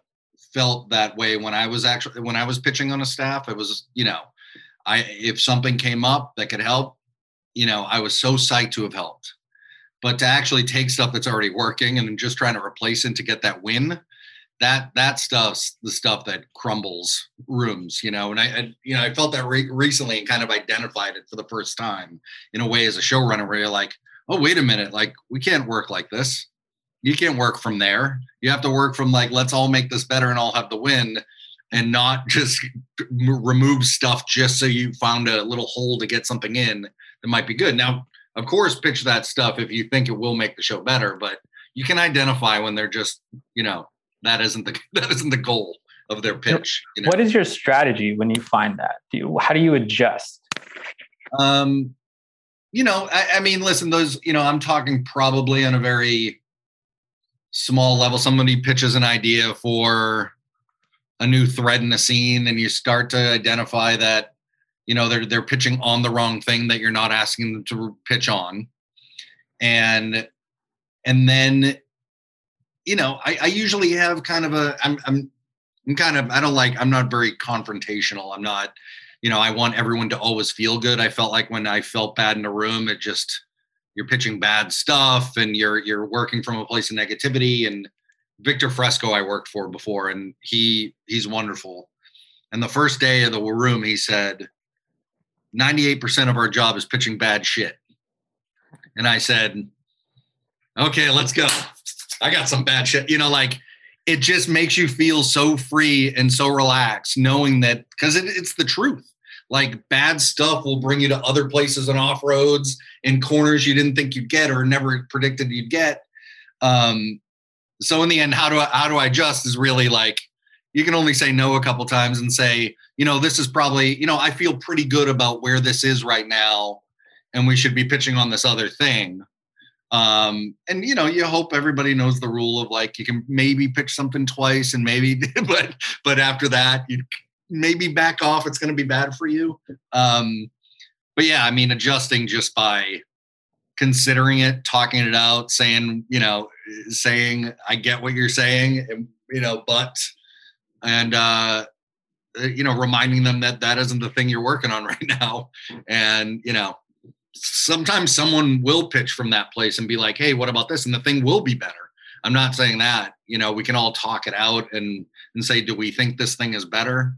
felt that way when I was actually, when I was pitching on a staff, it was, you know, I, if something came up that could help, you know, I was so psyched to have helped, but to actually take stuff that's already working and then just trying to replace it to get that win, that, that stuff's the stuff that crumbles rooms, you know? And I, I you know, I felt that re- recently and kind of identified it for the first time in a way as a showrunner where you're like, oh, wait a minute, like we can't work like this. You can't work from there. You have to work from like, let's all make this better and all have the win and not just m- remove stuff just so you found a little hole to get something in that might be good. Now, of course, pitch that stuff if you think it will make the show better, but you can identify when they're just, you know, that isn't the, that isn't the goal of their pitch. You know? What is your strategy when you find that? Do you, how do you adjust? Um, You know, I, I mean, listen, those, you know, I'm talking probably on a very small level. Somebody pitches an idea for a new thread in a scene and you start to identify that, you know, they're, they're pitching on the wrong thing that you're not asking them to pitch on. And, and then, you know, I, I usually have kind of a, I'm, I'm, I'm kind of, I don't like, I'm not very confrontational. I'm not, you know, I want everyone to always feel good. I felt like when I felt bad in a room, it just, you're pitching bad stuff and you're, you're working from a place of negativity. And Victor Fresco, I worked for before, and he, he's wonderful. And the first day of the room, he said, ninety-eight percent of our job is pitching bad shit. And I said, okay, let's go. I got some bad shit, you know, like, it just makes you feel so free and so relaxed knowing that, because it, it's the truth. Like bad stuff will bring you to other places and off roads and corners you didn't think you'd get or never predicted you'd get. Um, so in the end, how do I, how do I adjust is really like, you can only say no a couple times and say, you know, this is probably, you know, I feel pretty good about where this is right now and we should be pitching on this other thing. Um, and, you know, you hope everybody knows the rule of like, you can maybe pitch something twice and maybe, but, but after that, you maybe back off. It's going to be bad for you. Um, but yeah, I mean, adjusting just by considering it, talking it out, saying, you know, saying, I get what you're saying, and, you know, but, and, uh, you know, reminding them that that isn't the thing you're working on right now. And, you know, sometimes someone will pitch from that place and be like, hey, what about this? And the thing will be better. I'm not saying that, you know, we can all talk it out and, and say, do we think this thing is better?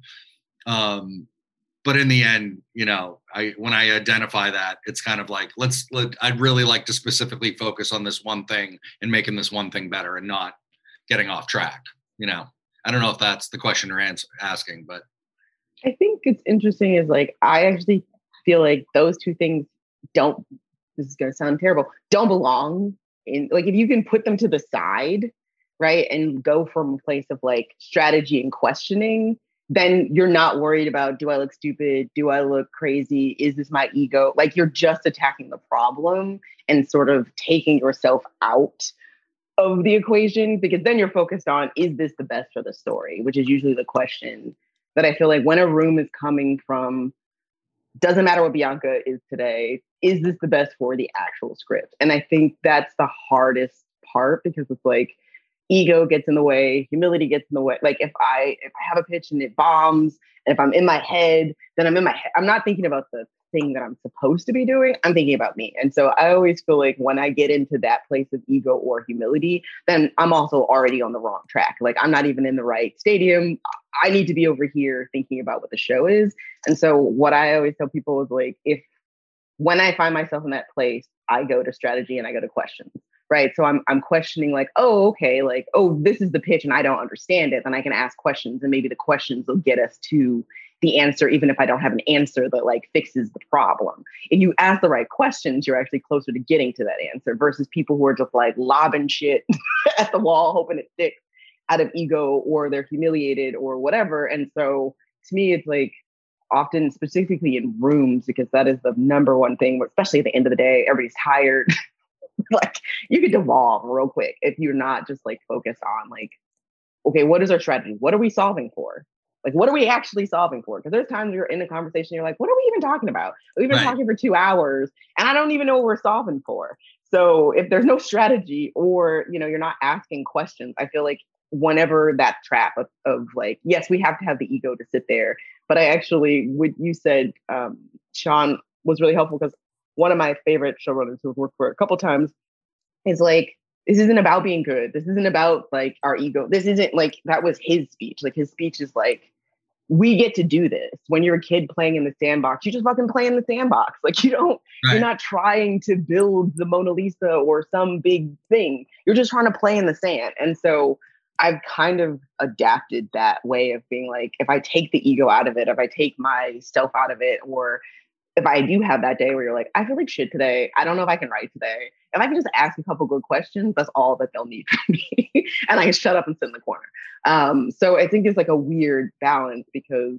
Um, but in the end, you know, I, when I identify that, it's kind of like, let's, let, I'd really like to specifically focus on this one thing and making this one thing better and not getting off track. You know, I don't know if that's the question you're ans- asking, but. I think it's interesting is like, I actually feel like those two things don't, this is going to sound terrible, don't belong in, like, if you can put them to the side, right, and go from a place of like strategy and questioning, then you're not worried about, do I look stupid? Do I look crazy? Is this my ego? Like, you're just attacking the problem and sort of taking yourself out of the equation, because then you're focused on, is this the best for the story? Which is usually the question that I feel like when a room is coming from, doesn't matter what Bianca is today, is this the best for the actual script? And I think that's the hardest part, because it's like, ego gets in the way, humility gets in the way. Like if I if I have a pitch and it bombs, and if I'm in my head, then I'm in my head. I'm not thinking about the thing that I'm supposed to be doing. I'm thinking about me. And so I always feel like when I get into that place of ego or humility, then I'm also already on the wrong track. Like I'm not even in the right stadium. I need to be over here thinking about what the show is. And so what I always tell people is like, if when I find myself in that place, I go to strategy and I go to questions. Right. So I'm I'm questioning like, oh, OK, like, oh, this is the pitch and I don't understand it. Then I can ask questions and maybe the questions will get us to the answer, even if I don't have an answer that like fixes the problem. If you ask the right questions, you're actually closer to getting to that answer versus people who are just like lobbing shit at the wall, hoping it sticks out of ego, or they're humiliated or whatever. And so to me, it's like often specifically in rooms, because that is the number one thing, especially at the end of the day, everybody's tired. Like you could devolve real quick if you're not just like focused on like, okay, what is our strategy? What are we solving for? Like, what are we actually solving for? Because there's times you're in a conversation, you're like, what are we even talking about? We've been right. talking for two hours and I don't even know what we're solving for. So if there's no strategy, or, you know, you're not asking questions, I feel like whenever that trap of, of like, yes, we have to have the ego to sit there. But I actually, what you said, um, Sean, was really helpful, because one of my favorite showrunners who've worked for a couple times is like, this isn't about being good. This isn't about like our ego. This isn't like, that was his speech. Like his speech is like, we get to do this. When you're a kid playing in the sandbox, you just fucking play in the sandbox. Like you don't, right. You're not trying to build the Mona Lisa or some big thing. You're just trying to play in the sand. And so I've kind of adapted that way of being like, if I take the ego out of it, if I take myself out of it, or if I do have that day where you're like, I feel like shit today, I don't know if I can write today, if I can just ask a couple good questions, that's all that they'll need from me. And I can shut up and sit in the corner. Um, so I think it's like a weird balance, because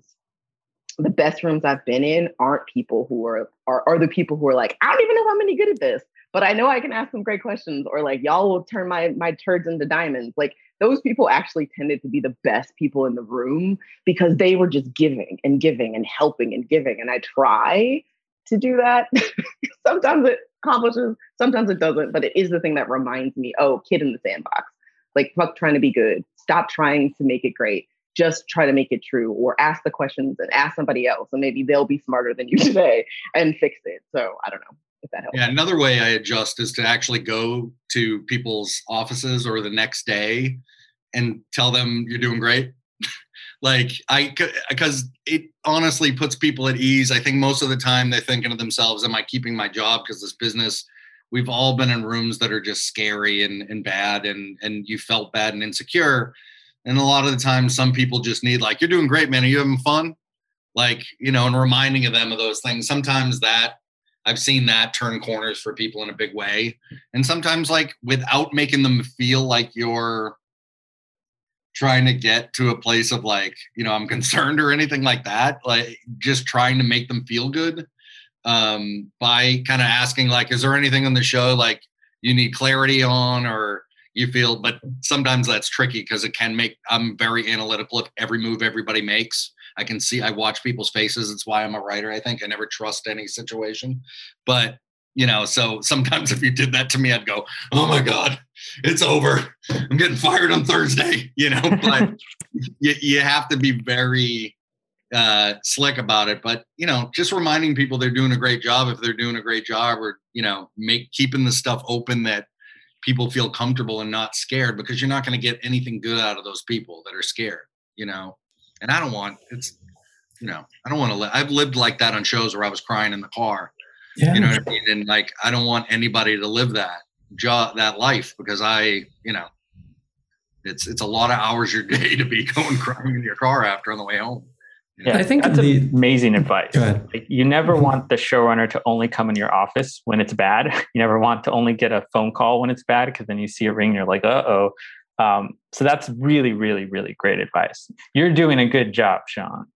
the best rooms I've been in aren't people who are, are, are the people who are like, I don't even know if I'm any good at this, but I know I can ask some great questions, or like, y'all will turn my, my turds into diamonds. Like those people actually tended to be the best people in the room, because they were just giving and giving and helping and giving. And I try to do that. Sometimes it accomplishes, sometimes it doesn't, but it is the thing that reminds me, oh, kid in the sandbox, like fuck trying to be good. Stop trying to make it great. Just try to make it true, or ask the questions and ask somebody else, and maybe they'll be smarter than you today and fix it. So I don't know if that helps. Yeah, another way I adjust is to actually go to people's offices or the next day and tell them you're doing great. Like I, because it honestly puts people at ease. I think most of the time they're thinking to themselves, am I keeping my job? Because this business, we've all been in rooms that are just scary and, and bad, and, and you felt bad and insecure. And a lot of the time, some people just need like, you're doing great, man. Are you having fun? Like, you know, and reminding of them of those things. Sometimes that, I've seen that turn corners for people in a big way. And sometimes like without making them feel like you're trying to get to a place of like, you know, I'm concerned or anything like that, like just trying to make them feel good um, by kind of asking like, is there anything on the show like you need clarity on, or you feel, but sometimes that's tricky because it can make, I'm very analytical of every move everybody makes. I can see, I watch people's faces. It's why I'm a writer. I think I never trust any situation, but you know, so sometimes if you did that to me, I'd go, oh my God, it's over. I'm getting fired on Thursday, you know, but you, you have to be very uh, slick about it. But, you know, just reminding people they're doing a great job if they're doing a great job, or, you know, make keeping the stuff open that people feel comfortable and not scared, because you're not going to get anything good out of those people that are scared, you know? And I don't want, it's, you know, I don't want to live. I've lived like that on shows where I was crying in the car, yeah. you know what I mean? And like, I don't want anybody to live that job, that life, because I, you know, it's, it's a lot of hours your day to be going crying in your car after on the way home. Yeah, I think that's the, amazing advice. Like, you never mm-hmm. want the showrunner to only come in your office when it's bad. You never want to only get a phone call when it's bad, because then you see a ring and you're like, uh-oh. Um, so that's really, really, really great advice. You're doing a good job, Sean.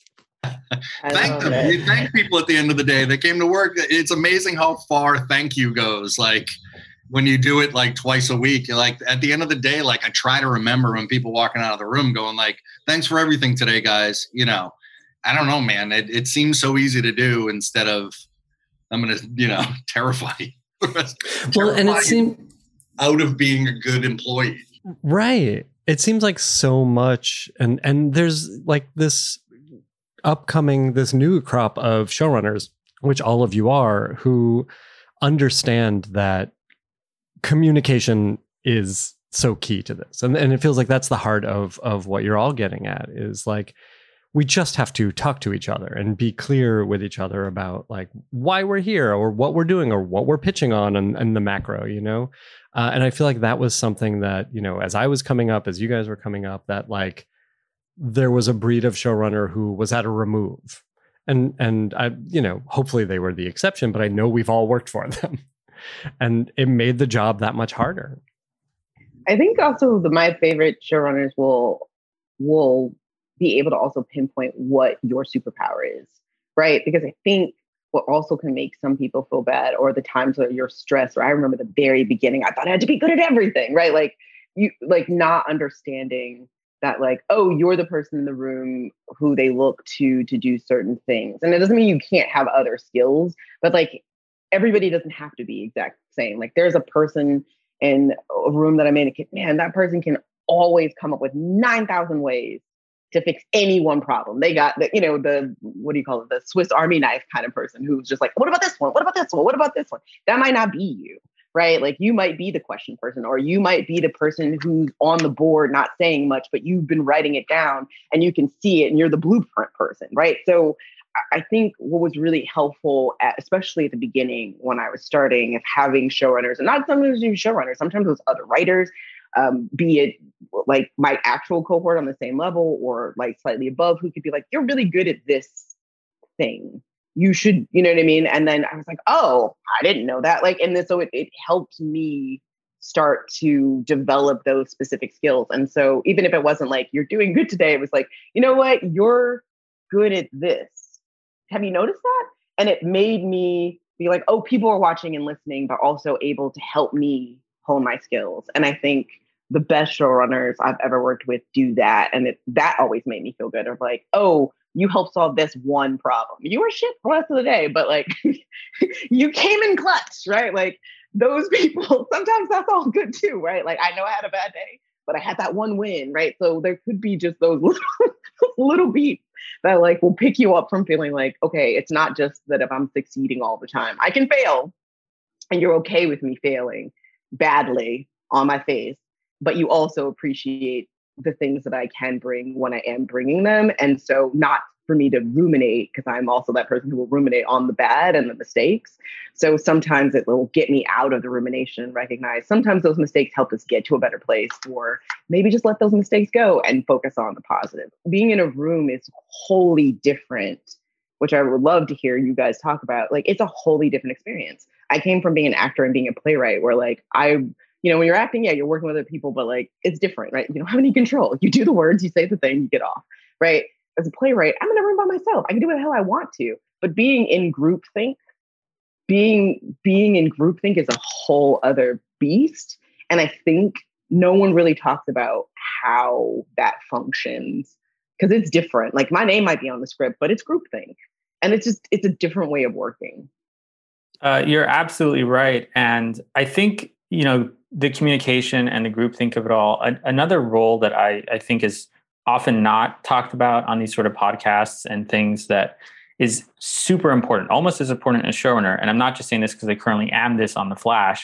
Thank them. You thank people at the end of the day that came to work. It's amazing how far thank you goes. Like when you do it like twice a week, you're like, at the end of the day, like I try to remember when people walking out of the room going like, thanks for everything today, guys. You know, I don't know, man. It, it seems so easy to do instead of, I'm going to, you know, terrify you. Well, and it seems out of being a good employee. Right. It seems like so much. And, and there's like this upcoming, this new crop of showrunners, which all of you are, who understand that communication is so key to this. And, and it feels like that's the heart of, of what you're all getting at, is like, we just have to talk to each other and be clear with each other about like why we're here or what we're doing or what we're pitching on and, and the macro, you know? Uh, and I feel like that was something that, you know, as I was coming up, as you guys were coming up, that like there was a breed of showrunner who was at a remove. And, and I, you know, hopefully they were the exception, but I know we've all worked for them. And it made the job that much harder. I think also the, my favorite showrunners will will be able to also pinpoint what your superpower is, right? Because I think what also can make some people feel bad, or the times where you're stressed, or I remember the very beginning, I thought I had to be good at everything, right? Like you, like not understanding that like, oh, you're the person in the room who they look to to do certain things. And it doesn't mean you can't have other skills, but like everybody doesn't have to be exact same. Like there's a person in a room that I'm in, man, that person can always come up with nine thousand ways to fix any one problem. They got the, you know, the, what do you call it? The Swiss Army knife kind of person who's just like, what about this one? What about this one? What about this one? That might not be you, right? Like you might be the question person, or you might be the person who's on the board, not saying much, but you've been writing it down and you can see it and you're the blueprint person, right? So I think what was really helpful, at, especially at the beginning when I was starting, of having showrunners, and not sometimes you showrunners, sometimes it was other writers, um, be it like my actual cohort on the same level or like slightly above, who could be like, you're really good at this thing. You should, you know what I mean? And then I was like, oh, I didn't know that. Like, and then so it, it helped me start to develop those specific skills. And so even if it wasn't like, you're doing good today, it was like, you know what? You're good at this. Have you noticed that? And it made me be like, oh, people are watching and listening, but also able to help me hone my skills. And I think the best showrunners I've ever worked with do that. And it, that always made me feel good of like, oh, you helped solve this one problem. You were shit for the rest of the day, but like you came in clutch, right? Like those people, sometimes that's all good too, right? Like I know I had a bad day, but I had that one win, right? So there could be just those little, little beats that like will pick you up from feeling like, okay, it's not just that if I'm succeeding all the time, I can fail and you're okay with me failing badly on my face, but you also appreciate the things that I can bring when I am bringing them. And so not for me to ruminate, because I'm also that person who will ruminate on the bad and the mistakes. So sometimes it will get me out of the rumination and recognize sometimes those mistakes help us get to a better place, or maybe just let those mistakes go and focus on the positive. Being in a room is wholly different, which I would love to hear you guys talk about. Like, it's a wholly different experience. I came from being an actor and being a playwright where like, I, you know, when you're acting, yeah, you're working with other people, but like, it's different, right? You don't have any control. You do the words, you say the thing, you get off, right? As a playwright, I'm in a room by myself. I can do what the hell I want to. But being in groupthink, being being in groupthink is a whole other beast. And I think no one really talks about how that functions, because it's different. Like my name might be on the script, but it's groupthink. And it's just, it's a different way of working. Uh, you're absolutely right. And I think, you know, the communication and the groupthink of it all, a- another role that I, I think is often not talked about on these sort of podcasts and things that is super important, almost as important as showrunner. And I'm not just saying this because I currently am this on The Flash,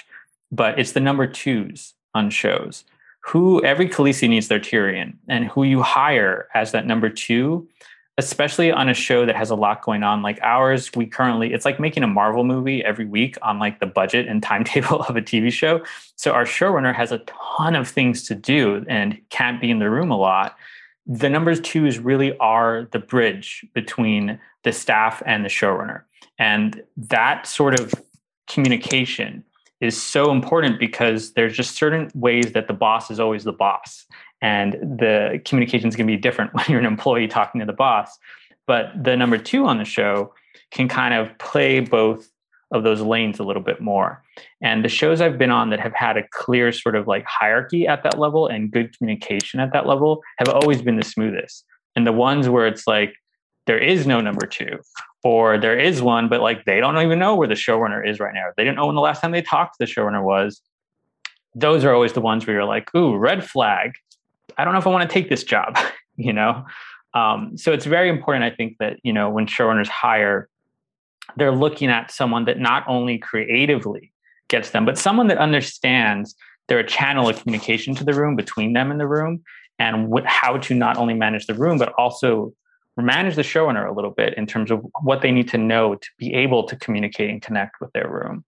but it's the number twos on shows. Who every Khaleesi needs their Tyrion, and who you hire as that number two, especially on a show that has a lot going on like ours. We currently, it's like making a Marvel movie every week on like the budget and timetable of a T V show. So our showrunner has a ton of things to do and can't be in the room a lot. The numbers twos really are the bridge between the staff and the showrunner. And that sort of communication is so important because there's just certain ways that the boss is always the boss. And the communication is going to be different when you're an employee talking to the boss. But the number two on the show can kind of play both of those lanes a little bit more. And the shows I've been on that have had a clear sort of like hierarchy at that level and good communication at that level have always been the smoothest. And the ones where it's like, there is no number two, or there is one, but like they don't even know where the showrunner is right now. They didn't know when the last time they talked to the showrunner was. Those are always the ones where you're like, ooh, red flag. I don't know if I want to take this job, you know? Um, so it's very important, I think, that, you know, when showrunners hire, they're looking at someone that not only creatively gets them, but someone that understands they're a channel of communication to the room between them and the room, and what, how to not only manage the room, but also manage the showrunner a little bit in terms of what they need to know to be able to communicate and connect with their room.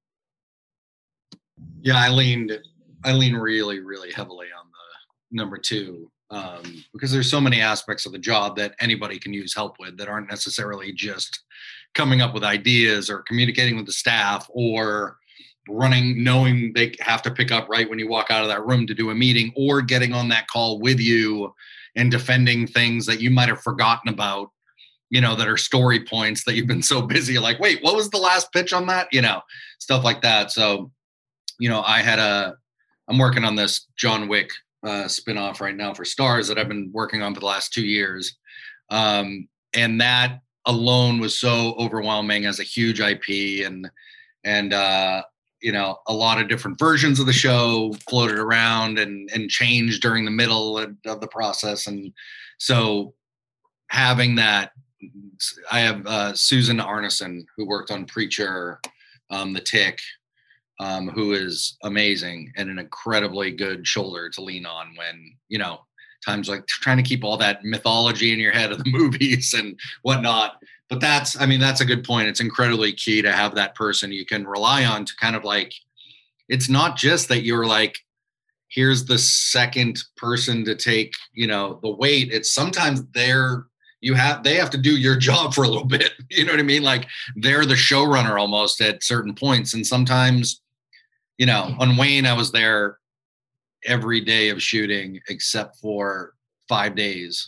Yeah, I leaned, I lean really, really heavily on the number two um, because there's so many aspects of the job that anybody can use help with that aren't necessarily just coming up with ideas or communicating with the staff or running, knowing they have to pick up right when you walk out of that room to do a meeting, or getting on that call with you and defending things that you might have forgotten about, you know, that are story points that you've been so busy. Like, wait, what was the last pitch on that? You know, stuff like that. So, you know, I had a, I'm working on this John Wick uh, spinoff right now for Starz that I've been working on for the last two years. Um, and that alone was so overwhelming as a huge I P, and, and, uh, you know, a lot of different versions of the show floated around and, and changed during the middle of, of the process. And so having that, I have uh, Susan Arneson, who worked on Preacher, um, The Tick, um, who is amazing and an incredibly good shoulder to lean on when, you know, times like trying to keep all that mythology in your head of the movies and whatnot. But that's, I mean, that's a good point. It's incredibly key to have that person you can rely on to kind of like, it's not just that you're like, here's the second person to take, you know, the weight. It's sometimes they're, you have, they have to do your job for a little bit. You know what I mean? Like they're the showrunner almost at certain points. And sometimes, you know, on Wayne, I was there every day of shooting except for five days.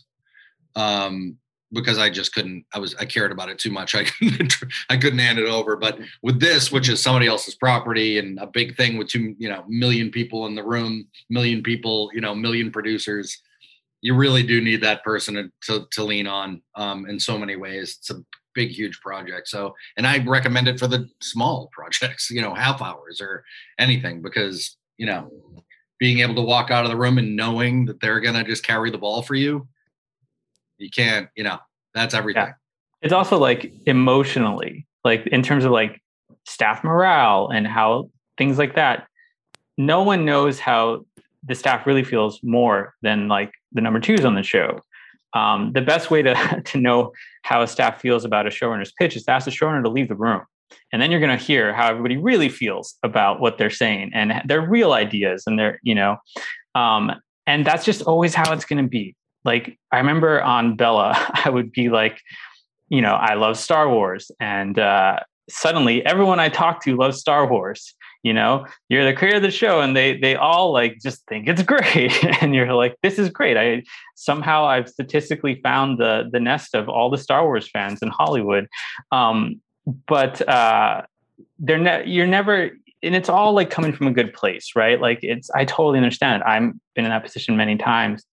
Um, because I just couldn't, I was, I cared about it too much. I couldn't, I couldn't hand it over. But with this, which is somebody else's property and a big thing with two, you know, million people in the room, million people, you know, million producers, you really do need that person to, to, to lean on um, in so many ways. It's a big, huge project. So, and I recommend it for the small projects, you know, half hours or anything, because, you know, being able to walk out of the room and knowing that they're going to just carry the ball for you, you can't, you know, that's everything. Yeah. It's also like emotionally, like in terms of like staff morale and how things like that, no one knows how the staff really feels more than like the number twos on the show. Um, the best way to, to know how a staff feels about a showrunner's pitch is to ask the showrunner to leave the room. And then you're going to hear how everybody really feels about what they're saying and their real ideas and their, you know, um, and that's just always how it's going to be. Like, I remember on Bella, I would be like, you know, I love Star Wars. And uh, suddenly everyone I talk to loves Star Wars. You know, you're the creator of the show and they they all like just think it's great. And you're like, this is great. I somehow I've statistically found the the nest of all the Star Wars fans in Hollywood. Um, but uh, they're ne- you're never, and it's all like coming from a good place, right? Like it's, I totally understand it. I've been in that position many times.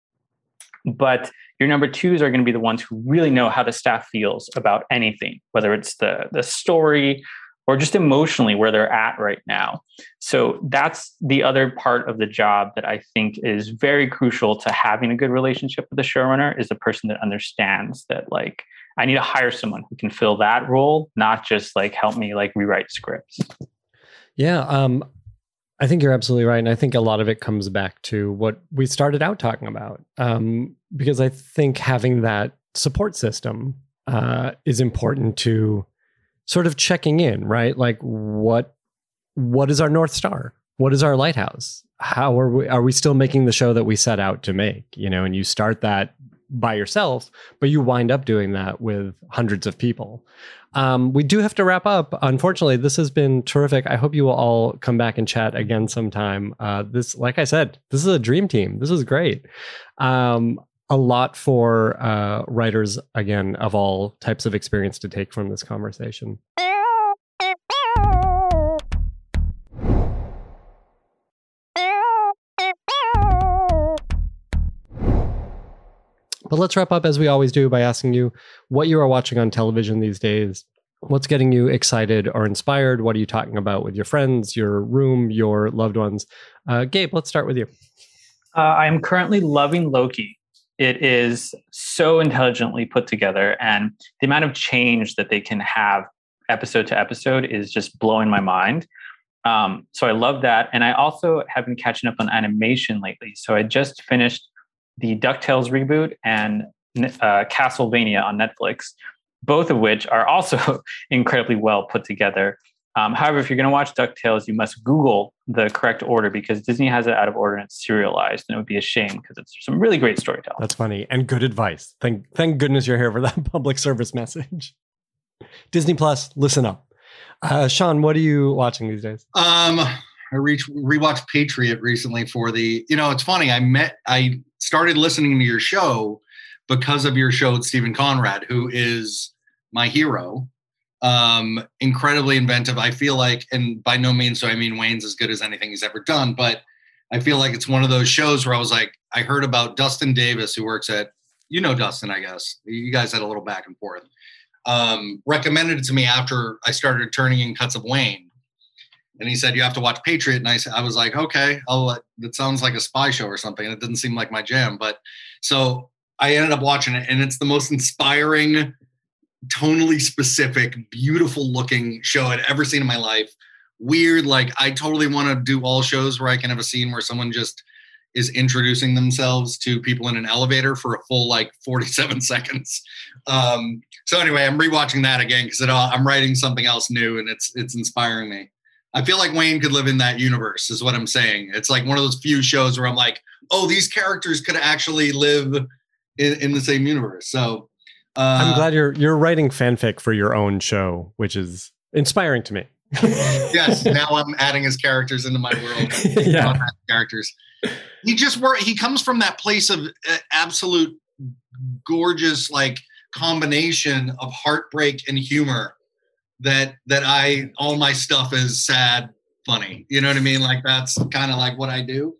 But your number twos are going to be the ones who really know how the staff feels about anything, whether it's the the story or just emotionally where they're at right now. So that's the other part of the job that I think is very crucial to having a good relationship with the showrunner, is the person that understands that, like, I need to hire someone who can fill that role, not just like help me like rewrite scripts. Yeah. Um, I think you're absolutely right. And I think a lot of it comes back to what we started out talking about. Um, because I think having that support system uh, is important to sort of checking in, right? Like what what is our North Star? What is our lighthouse? How are we are we still making the show that we set out to make? You know, and you start that by yourself, but you wind up doing that with hundreds of people. Um, we do have to wrap up. Unfortunately, this has been terrific. I hope you will all come back and chat again sometime. Uh, this, like I said, this is a dream team. This is great. Um, a lot for uh, writers, again, of all types of experience to take from this conversation. But let's wrap up as we always do by asking you what you are watching on television these days. What's getting you excited or inspired? What are you talking about with your friends, your room, your loved ones? Uh, Gabe, let's start with you. Uh, I'm currently loving Loki. It is so intelligently put together, and the amount of change that they can have episode to episode is just blowing my mind. Um, so I love that. And I also have been catching up on animation lately. So I just finished the DuckTales reboot and uh, Castlevania on Netflix, both of which are also incredibly well put together. Um, however, if you're going to watch DuckTales, you must Google the correct order because Disney has it out of order and it's serialized, and it would be a shame because it's some really great storytelling. That's funny and good advice. Thank, thank goodness you're here for that public service message. Disney Plus, listen up. Uh, Sean, what are you watching these days? Um, I re- rewatched Patriot recently for the, you know, it's funny. I met, I started listening to your show because of your show with Stephen Conrad, who is my hero. Um, incredibly inventive. I feel like, and by no means do I mean Wayne's as good as anything he's ever done, but I feel like it's one of those shows where I was like, I heard about Dustin Davis, who works at, you know, Dustin, I guess. You guys had a little back and forth. Um, recommended it to me after I started turning in cuts of Wayne. And he said, you have to watch Patriot. And I, I was like, okay, I'll, that sounds like a spy show or something. And it didn't seem like my jam. But so I ended up watching it, and it's the most inspiring, tonally specific, beautiful looking show I'd ever seen in my life. Weird. Like, I totally want to do all shows where I can have a scene where someone just is introducing themselves to people in an elevator for a full like forty-seven seconds. Um, so anyway, I'm rewatching that again because I'm writing something else new, and it's it's inspiring me. I feel like Wayne could live in that universe, is what I'm saying. It's like one of those few shows where I'm like, oh, these characters could actually live in, in the same universe. So uh, I'm glad you're you're writing fanfic for your own show, which is inspiring to me. Yes, now I'm adding his characters into my world. Yeah, characters. He just work. He comes from that place of uh, absolute gorgeous, like combination of heartbreak and humor. That that I all my stuff is sad, funny. You know what I mean? Like that's kind of like what I do.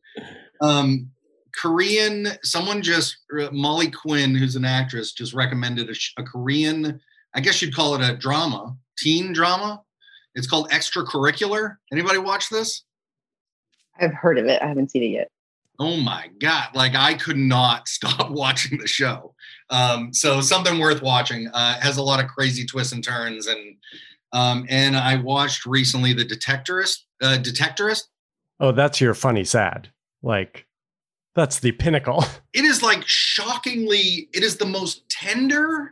Um, Korean. Someone just uh, Molly Quinn, who's an actress, just recommended a, a Korean. I guess you'd call it a drama, teen drama. It's called Extracurricular. Anybody watch this? I've heard of it. I haven't seen it yet. Oh my God. Like I could not stop watching the show. Um, so something worth watching. Uh, it has a lot of crazy twists and turns. And um, and I watched recently The Detectorist. Uh, Detectorist. Oh, that's your funny sad. Like, that's the pinnacle. It is like shockingly, it is the most tender,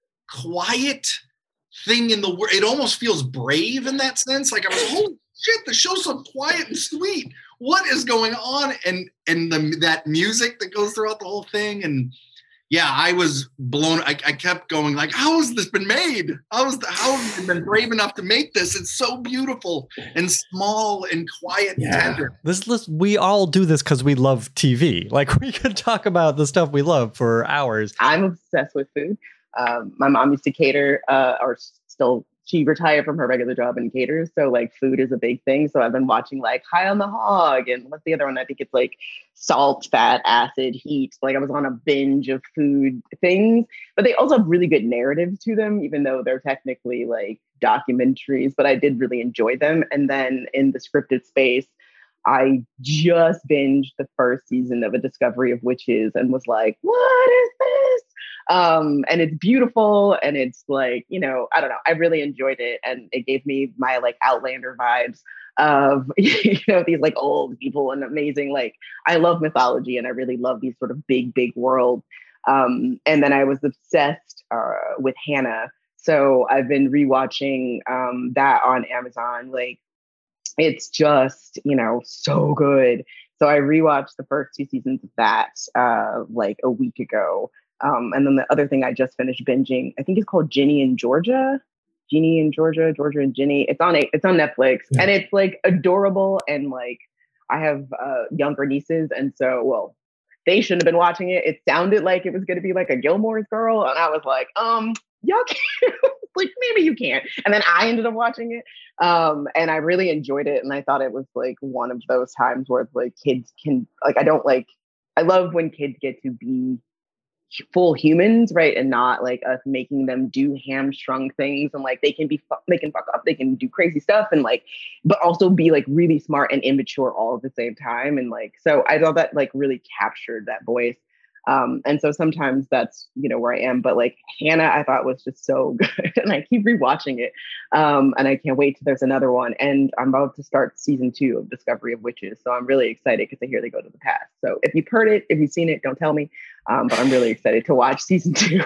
quiet thing in the world. It almost feels brave in that sense. Like I was, holy shit, the show's so quiet and sweet. What is going on? And and the that music that goes throughout the whole thing. And yeah, I was blown. I, I kept going like, how has this been made? How is the, how have you been brave enough to make this? It's so beautiful and small and quiet Yeah. and tender. This list, we all do this because we love T V. Like we could talk about the stuff we love for hours. I'm obsessed with food. Um, my mom used to cater, uh, or still, she retired from her regular job and caters. So like food is a big thing. So I've been watching like High on the Hog and what's the other one? I think it's like Salt, Fat, Acid, Heat. Like I was on a binge of food things, but they also have really good narratives to them, even though they're technically like documentaries, but I did really enjoy them. And then in the scripted space, I just binged the first season of A Discovery of Witches and was like, what is this? Um, and it's beautiful, and it's like, you know, I don't know. I really enjoyed it, and it gave me my like Outlander vibes of, you know, these like old people and amazing. Like, I love mythology, and I really love these sort of big, big world. Um, and then I was obsessed uh, with Hannah. So I've been rewatching um, that on Amazon. Like, it's just, you know, so good. So I rewatched the first two seasons of that uh, like a week ago. Um, and then the other thing I just finished binging, I think it's called Ginny in Georgia. Ginny in Georgia, Georgia and Ginny. It's on it's on Netflix, yeah. And it's like adorable. And like, I have uh, younger nieces, and so well, they shouldn't have been watching it. It sounded like it was going to be like a Gilmore's Girl, and I was like, um, y'all can't. Like, maybe you can't. And then I ended up watching it, um, and I really enjoyed it. And I thought it was like one of those times where like kids can like I don't like I love when kids get to be full humans, right? And not like us making them do hamstrung things, and like they can be they can fuck up, they can do crazy stuff, and like but also be like really smart and immature all at the same time. And like so I thought that like really captured that voice. Um, and so sometimes that's, you know, where I am, but like Hannah, I thought was just so good, and I keep rewatching it. Um, and I can't wait till there's another one. And I'm about to start season two of Discovery of Witches. So I'm really excited because I hear they go to the past. So if you've heard it, if you've seen it, don't tell me. Um, but I'm really excited to watch season two.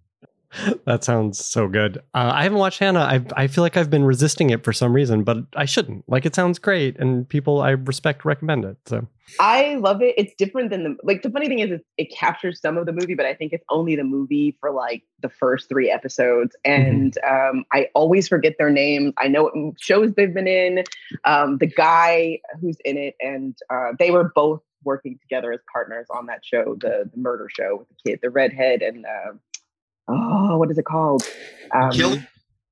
That sounds so good. Uh, I haven't watched Hannah. I I feel like I've been resisting it for some reason, but I shouldn't. Like, it sounds great, and people I respect recommend it. So I love it. It's different than the like. The funny thing is, it, it captures some of the movie, but I think it's only the movie for like the first three episodes. And mm-hmm. um, I always forget their names. I know what shows they've been in. Um, the guy who's in it, and uh, they were both working together as partners on that show, the the murder show with the kid, the redhead, and. Uh, Oh, what is it called? Um, Killing?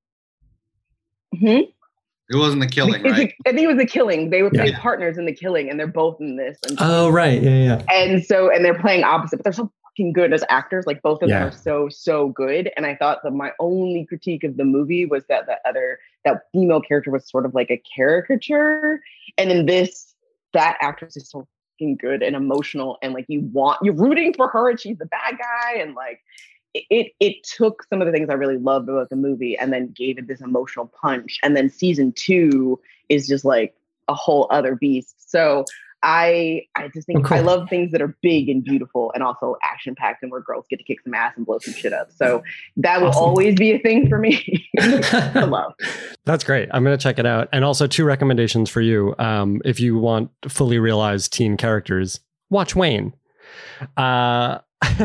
Hmm? It wasn't The Killing, it's right? A, I think it was The Killing. They were yeah. playing partners in The Killing, and they're both in this. And oh, right. Yeah, yeah. And so, and they're playing opposite, but they're so fucking good as actors. Like, both of yeah. them are so, so good. And I thought that my only critique of the movie was that the other, that female character was sort of like a caricature. And in this, that actress is so fucking good and emotional. And like, you want, you're rooting for her, and she's the bad guy. And like, It it took some of the things I really loved about the movie and then gave it this emotional punch. And then season two is just like a whole other beast. So I I just think oh, cool. I love things that are big and beautiful and also action packed and where girls get to kick some ass and blow some shit up. So that will awesome. always be a thing for me to love. That's great. I'm going to check it out. And also two recommendations for you. Um, if you want fully realized teen characters, watch Wayne. Uh,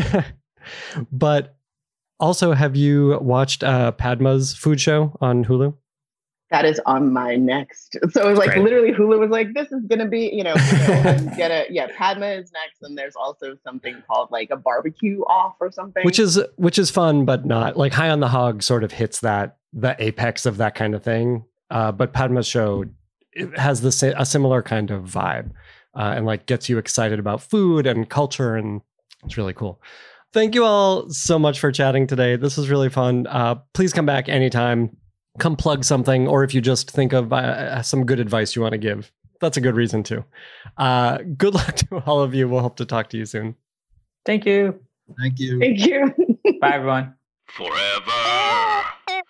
but also, have you watched uh, Padma's food show on Hulu? That is on my next. So it was like Great. literally Hulu was like, this is going to be, you know, get a, yeah, Padma is next. And there's also something called like a barbecue off or something. Which is, which is fun, but not like High on the Hog sort of hits that, the apex of that kind of thing. Uh, but Padma's show it has the a similar kind of vibe uh, and like gets you excited about food and culture. And it's really cool. Thank you all so much for chatting today. This was really fun. Uh, please come back anytime. Come plug something, or if you just think of uh, some good advice you want to give, that's a good reason too. Uh, good luck to all of you. We'll hope to talk to you soon. Thank you. Thank you. Thank you. Bye, everyone. Forever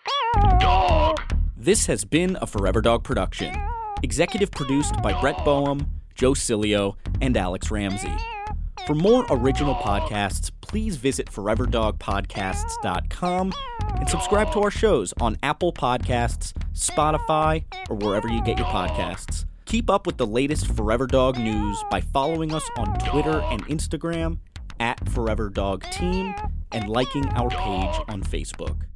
Dog. This has been a Forever Dog production. Executive produced by Brett Boehm, Joe Cilio, and Alex Ramsey. For more original podcasts, please visit forever dog podcasts dot com and subscribe to our shows on Apple Podcasts, Spotify, or wherever you get your podcasts. Keep up with the latest Forever Dog news by following us on Twitter and Instagram at Forever Dog Team and liking our page on Facebook.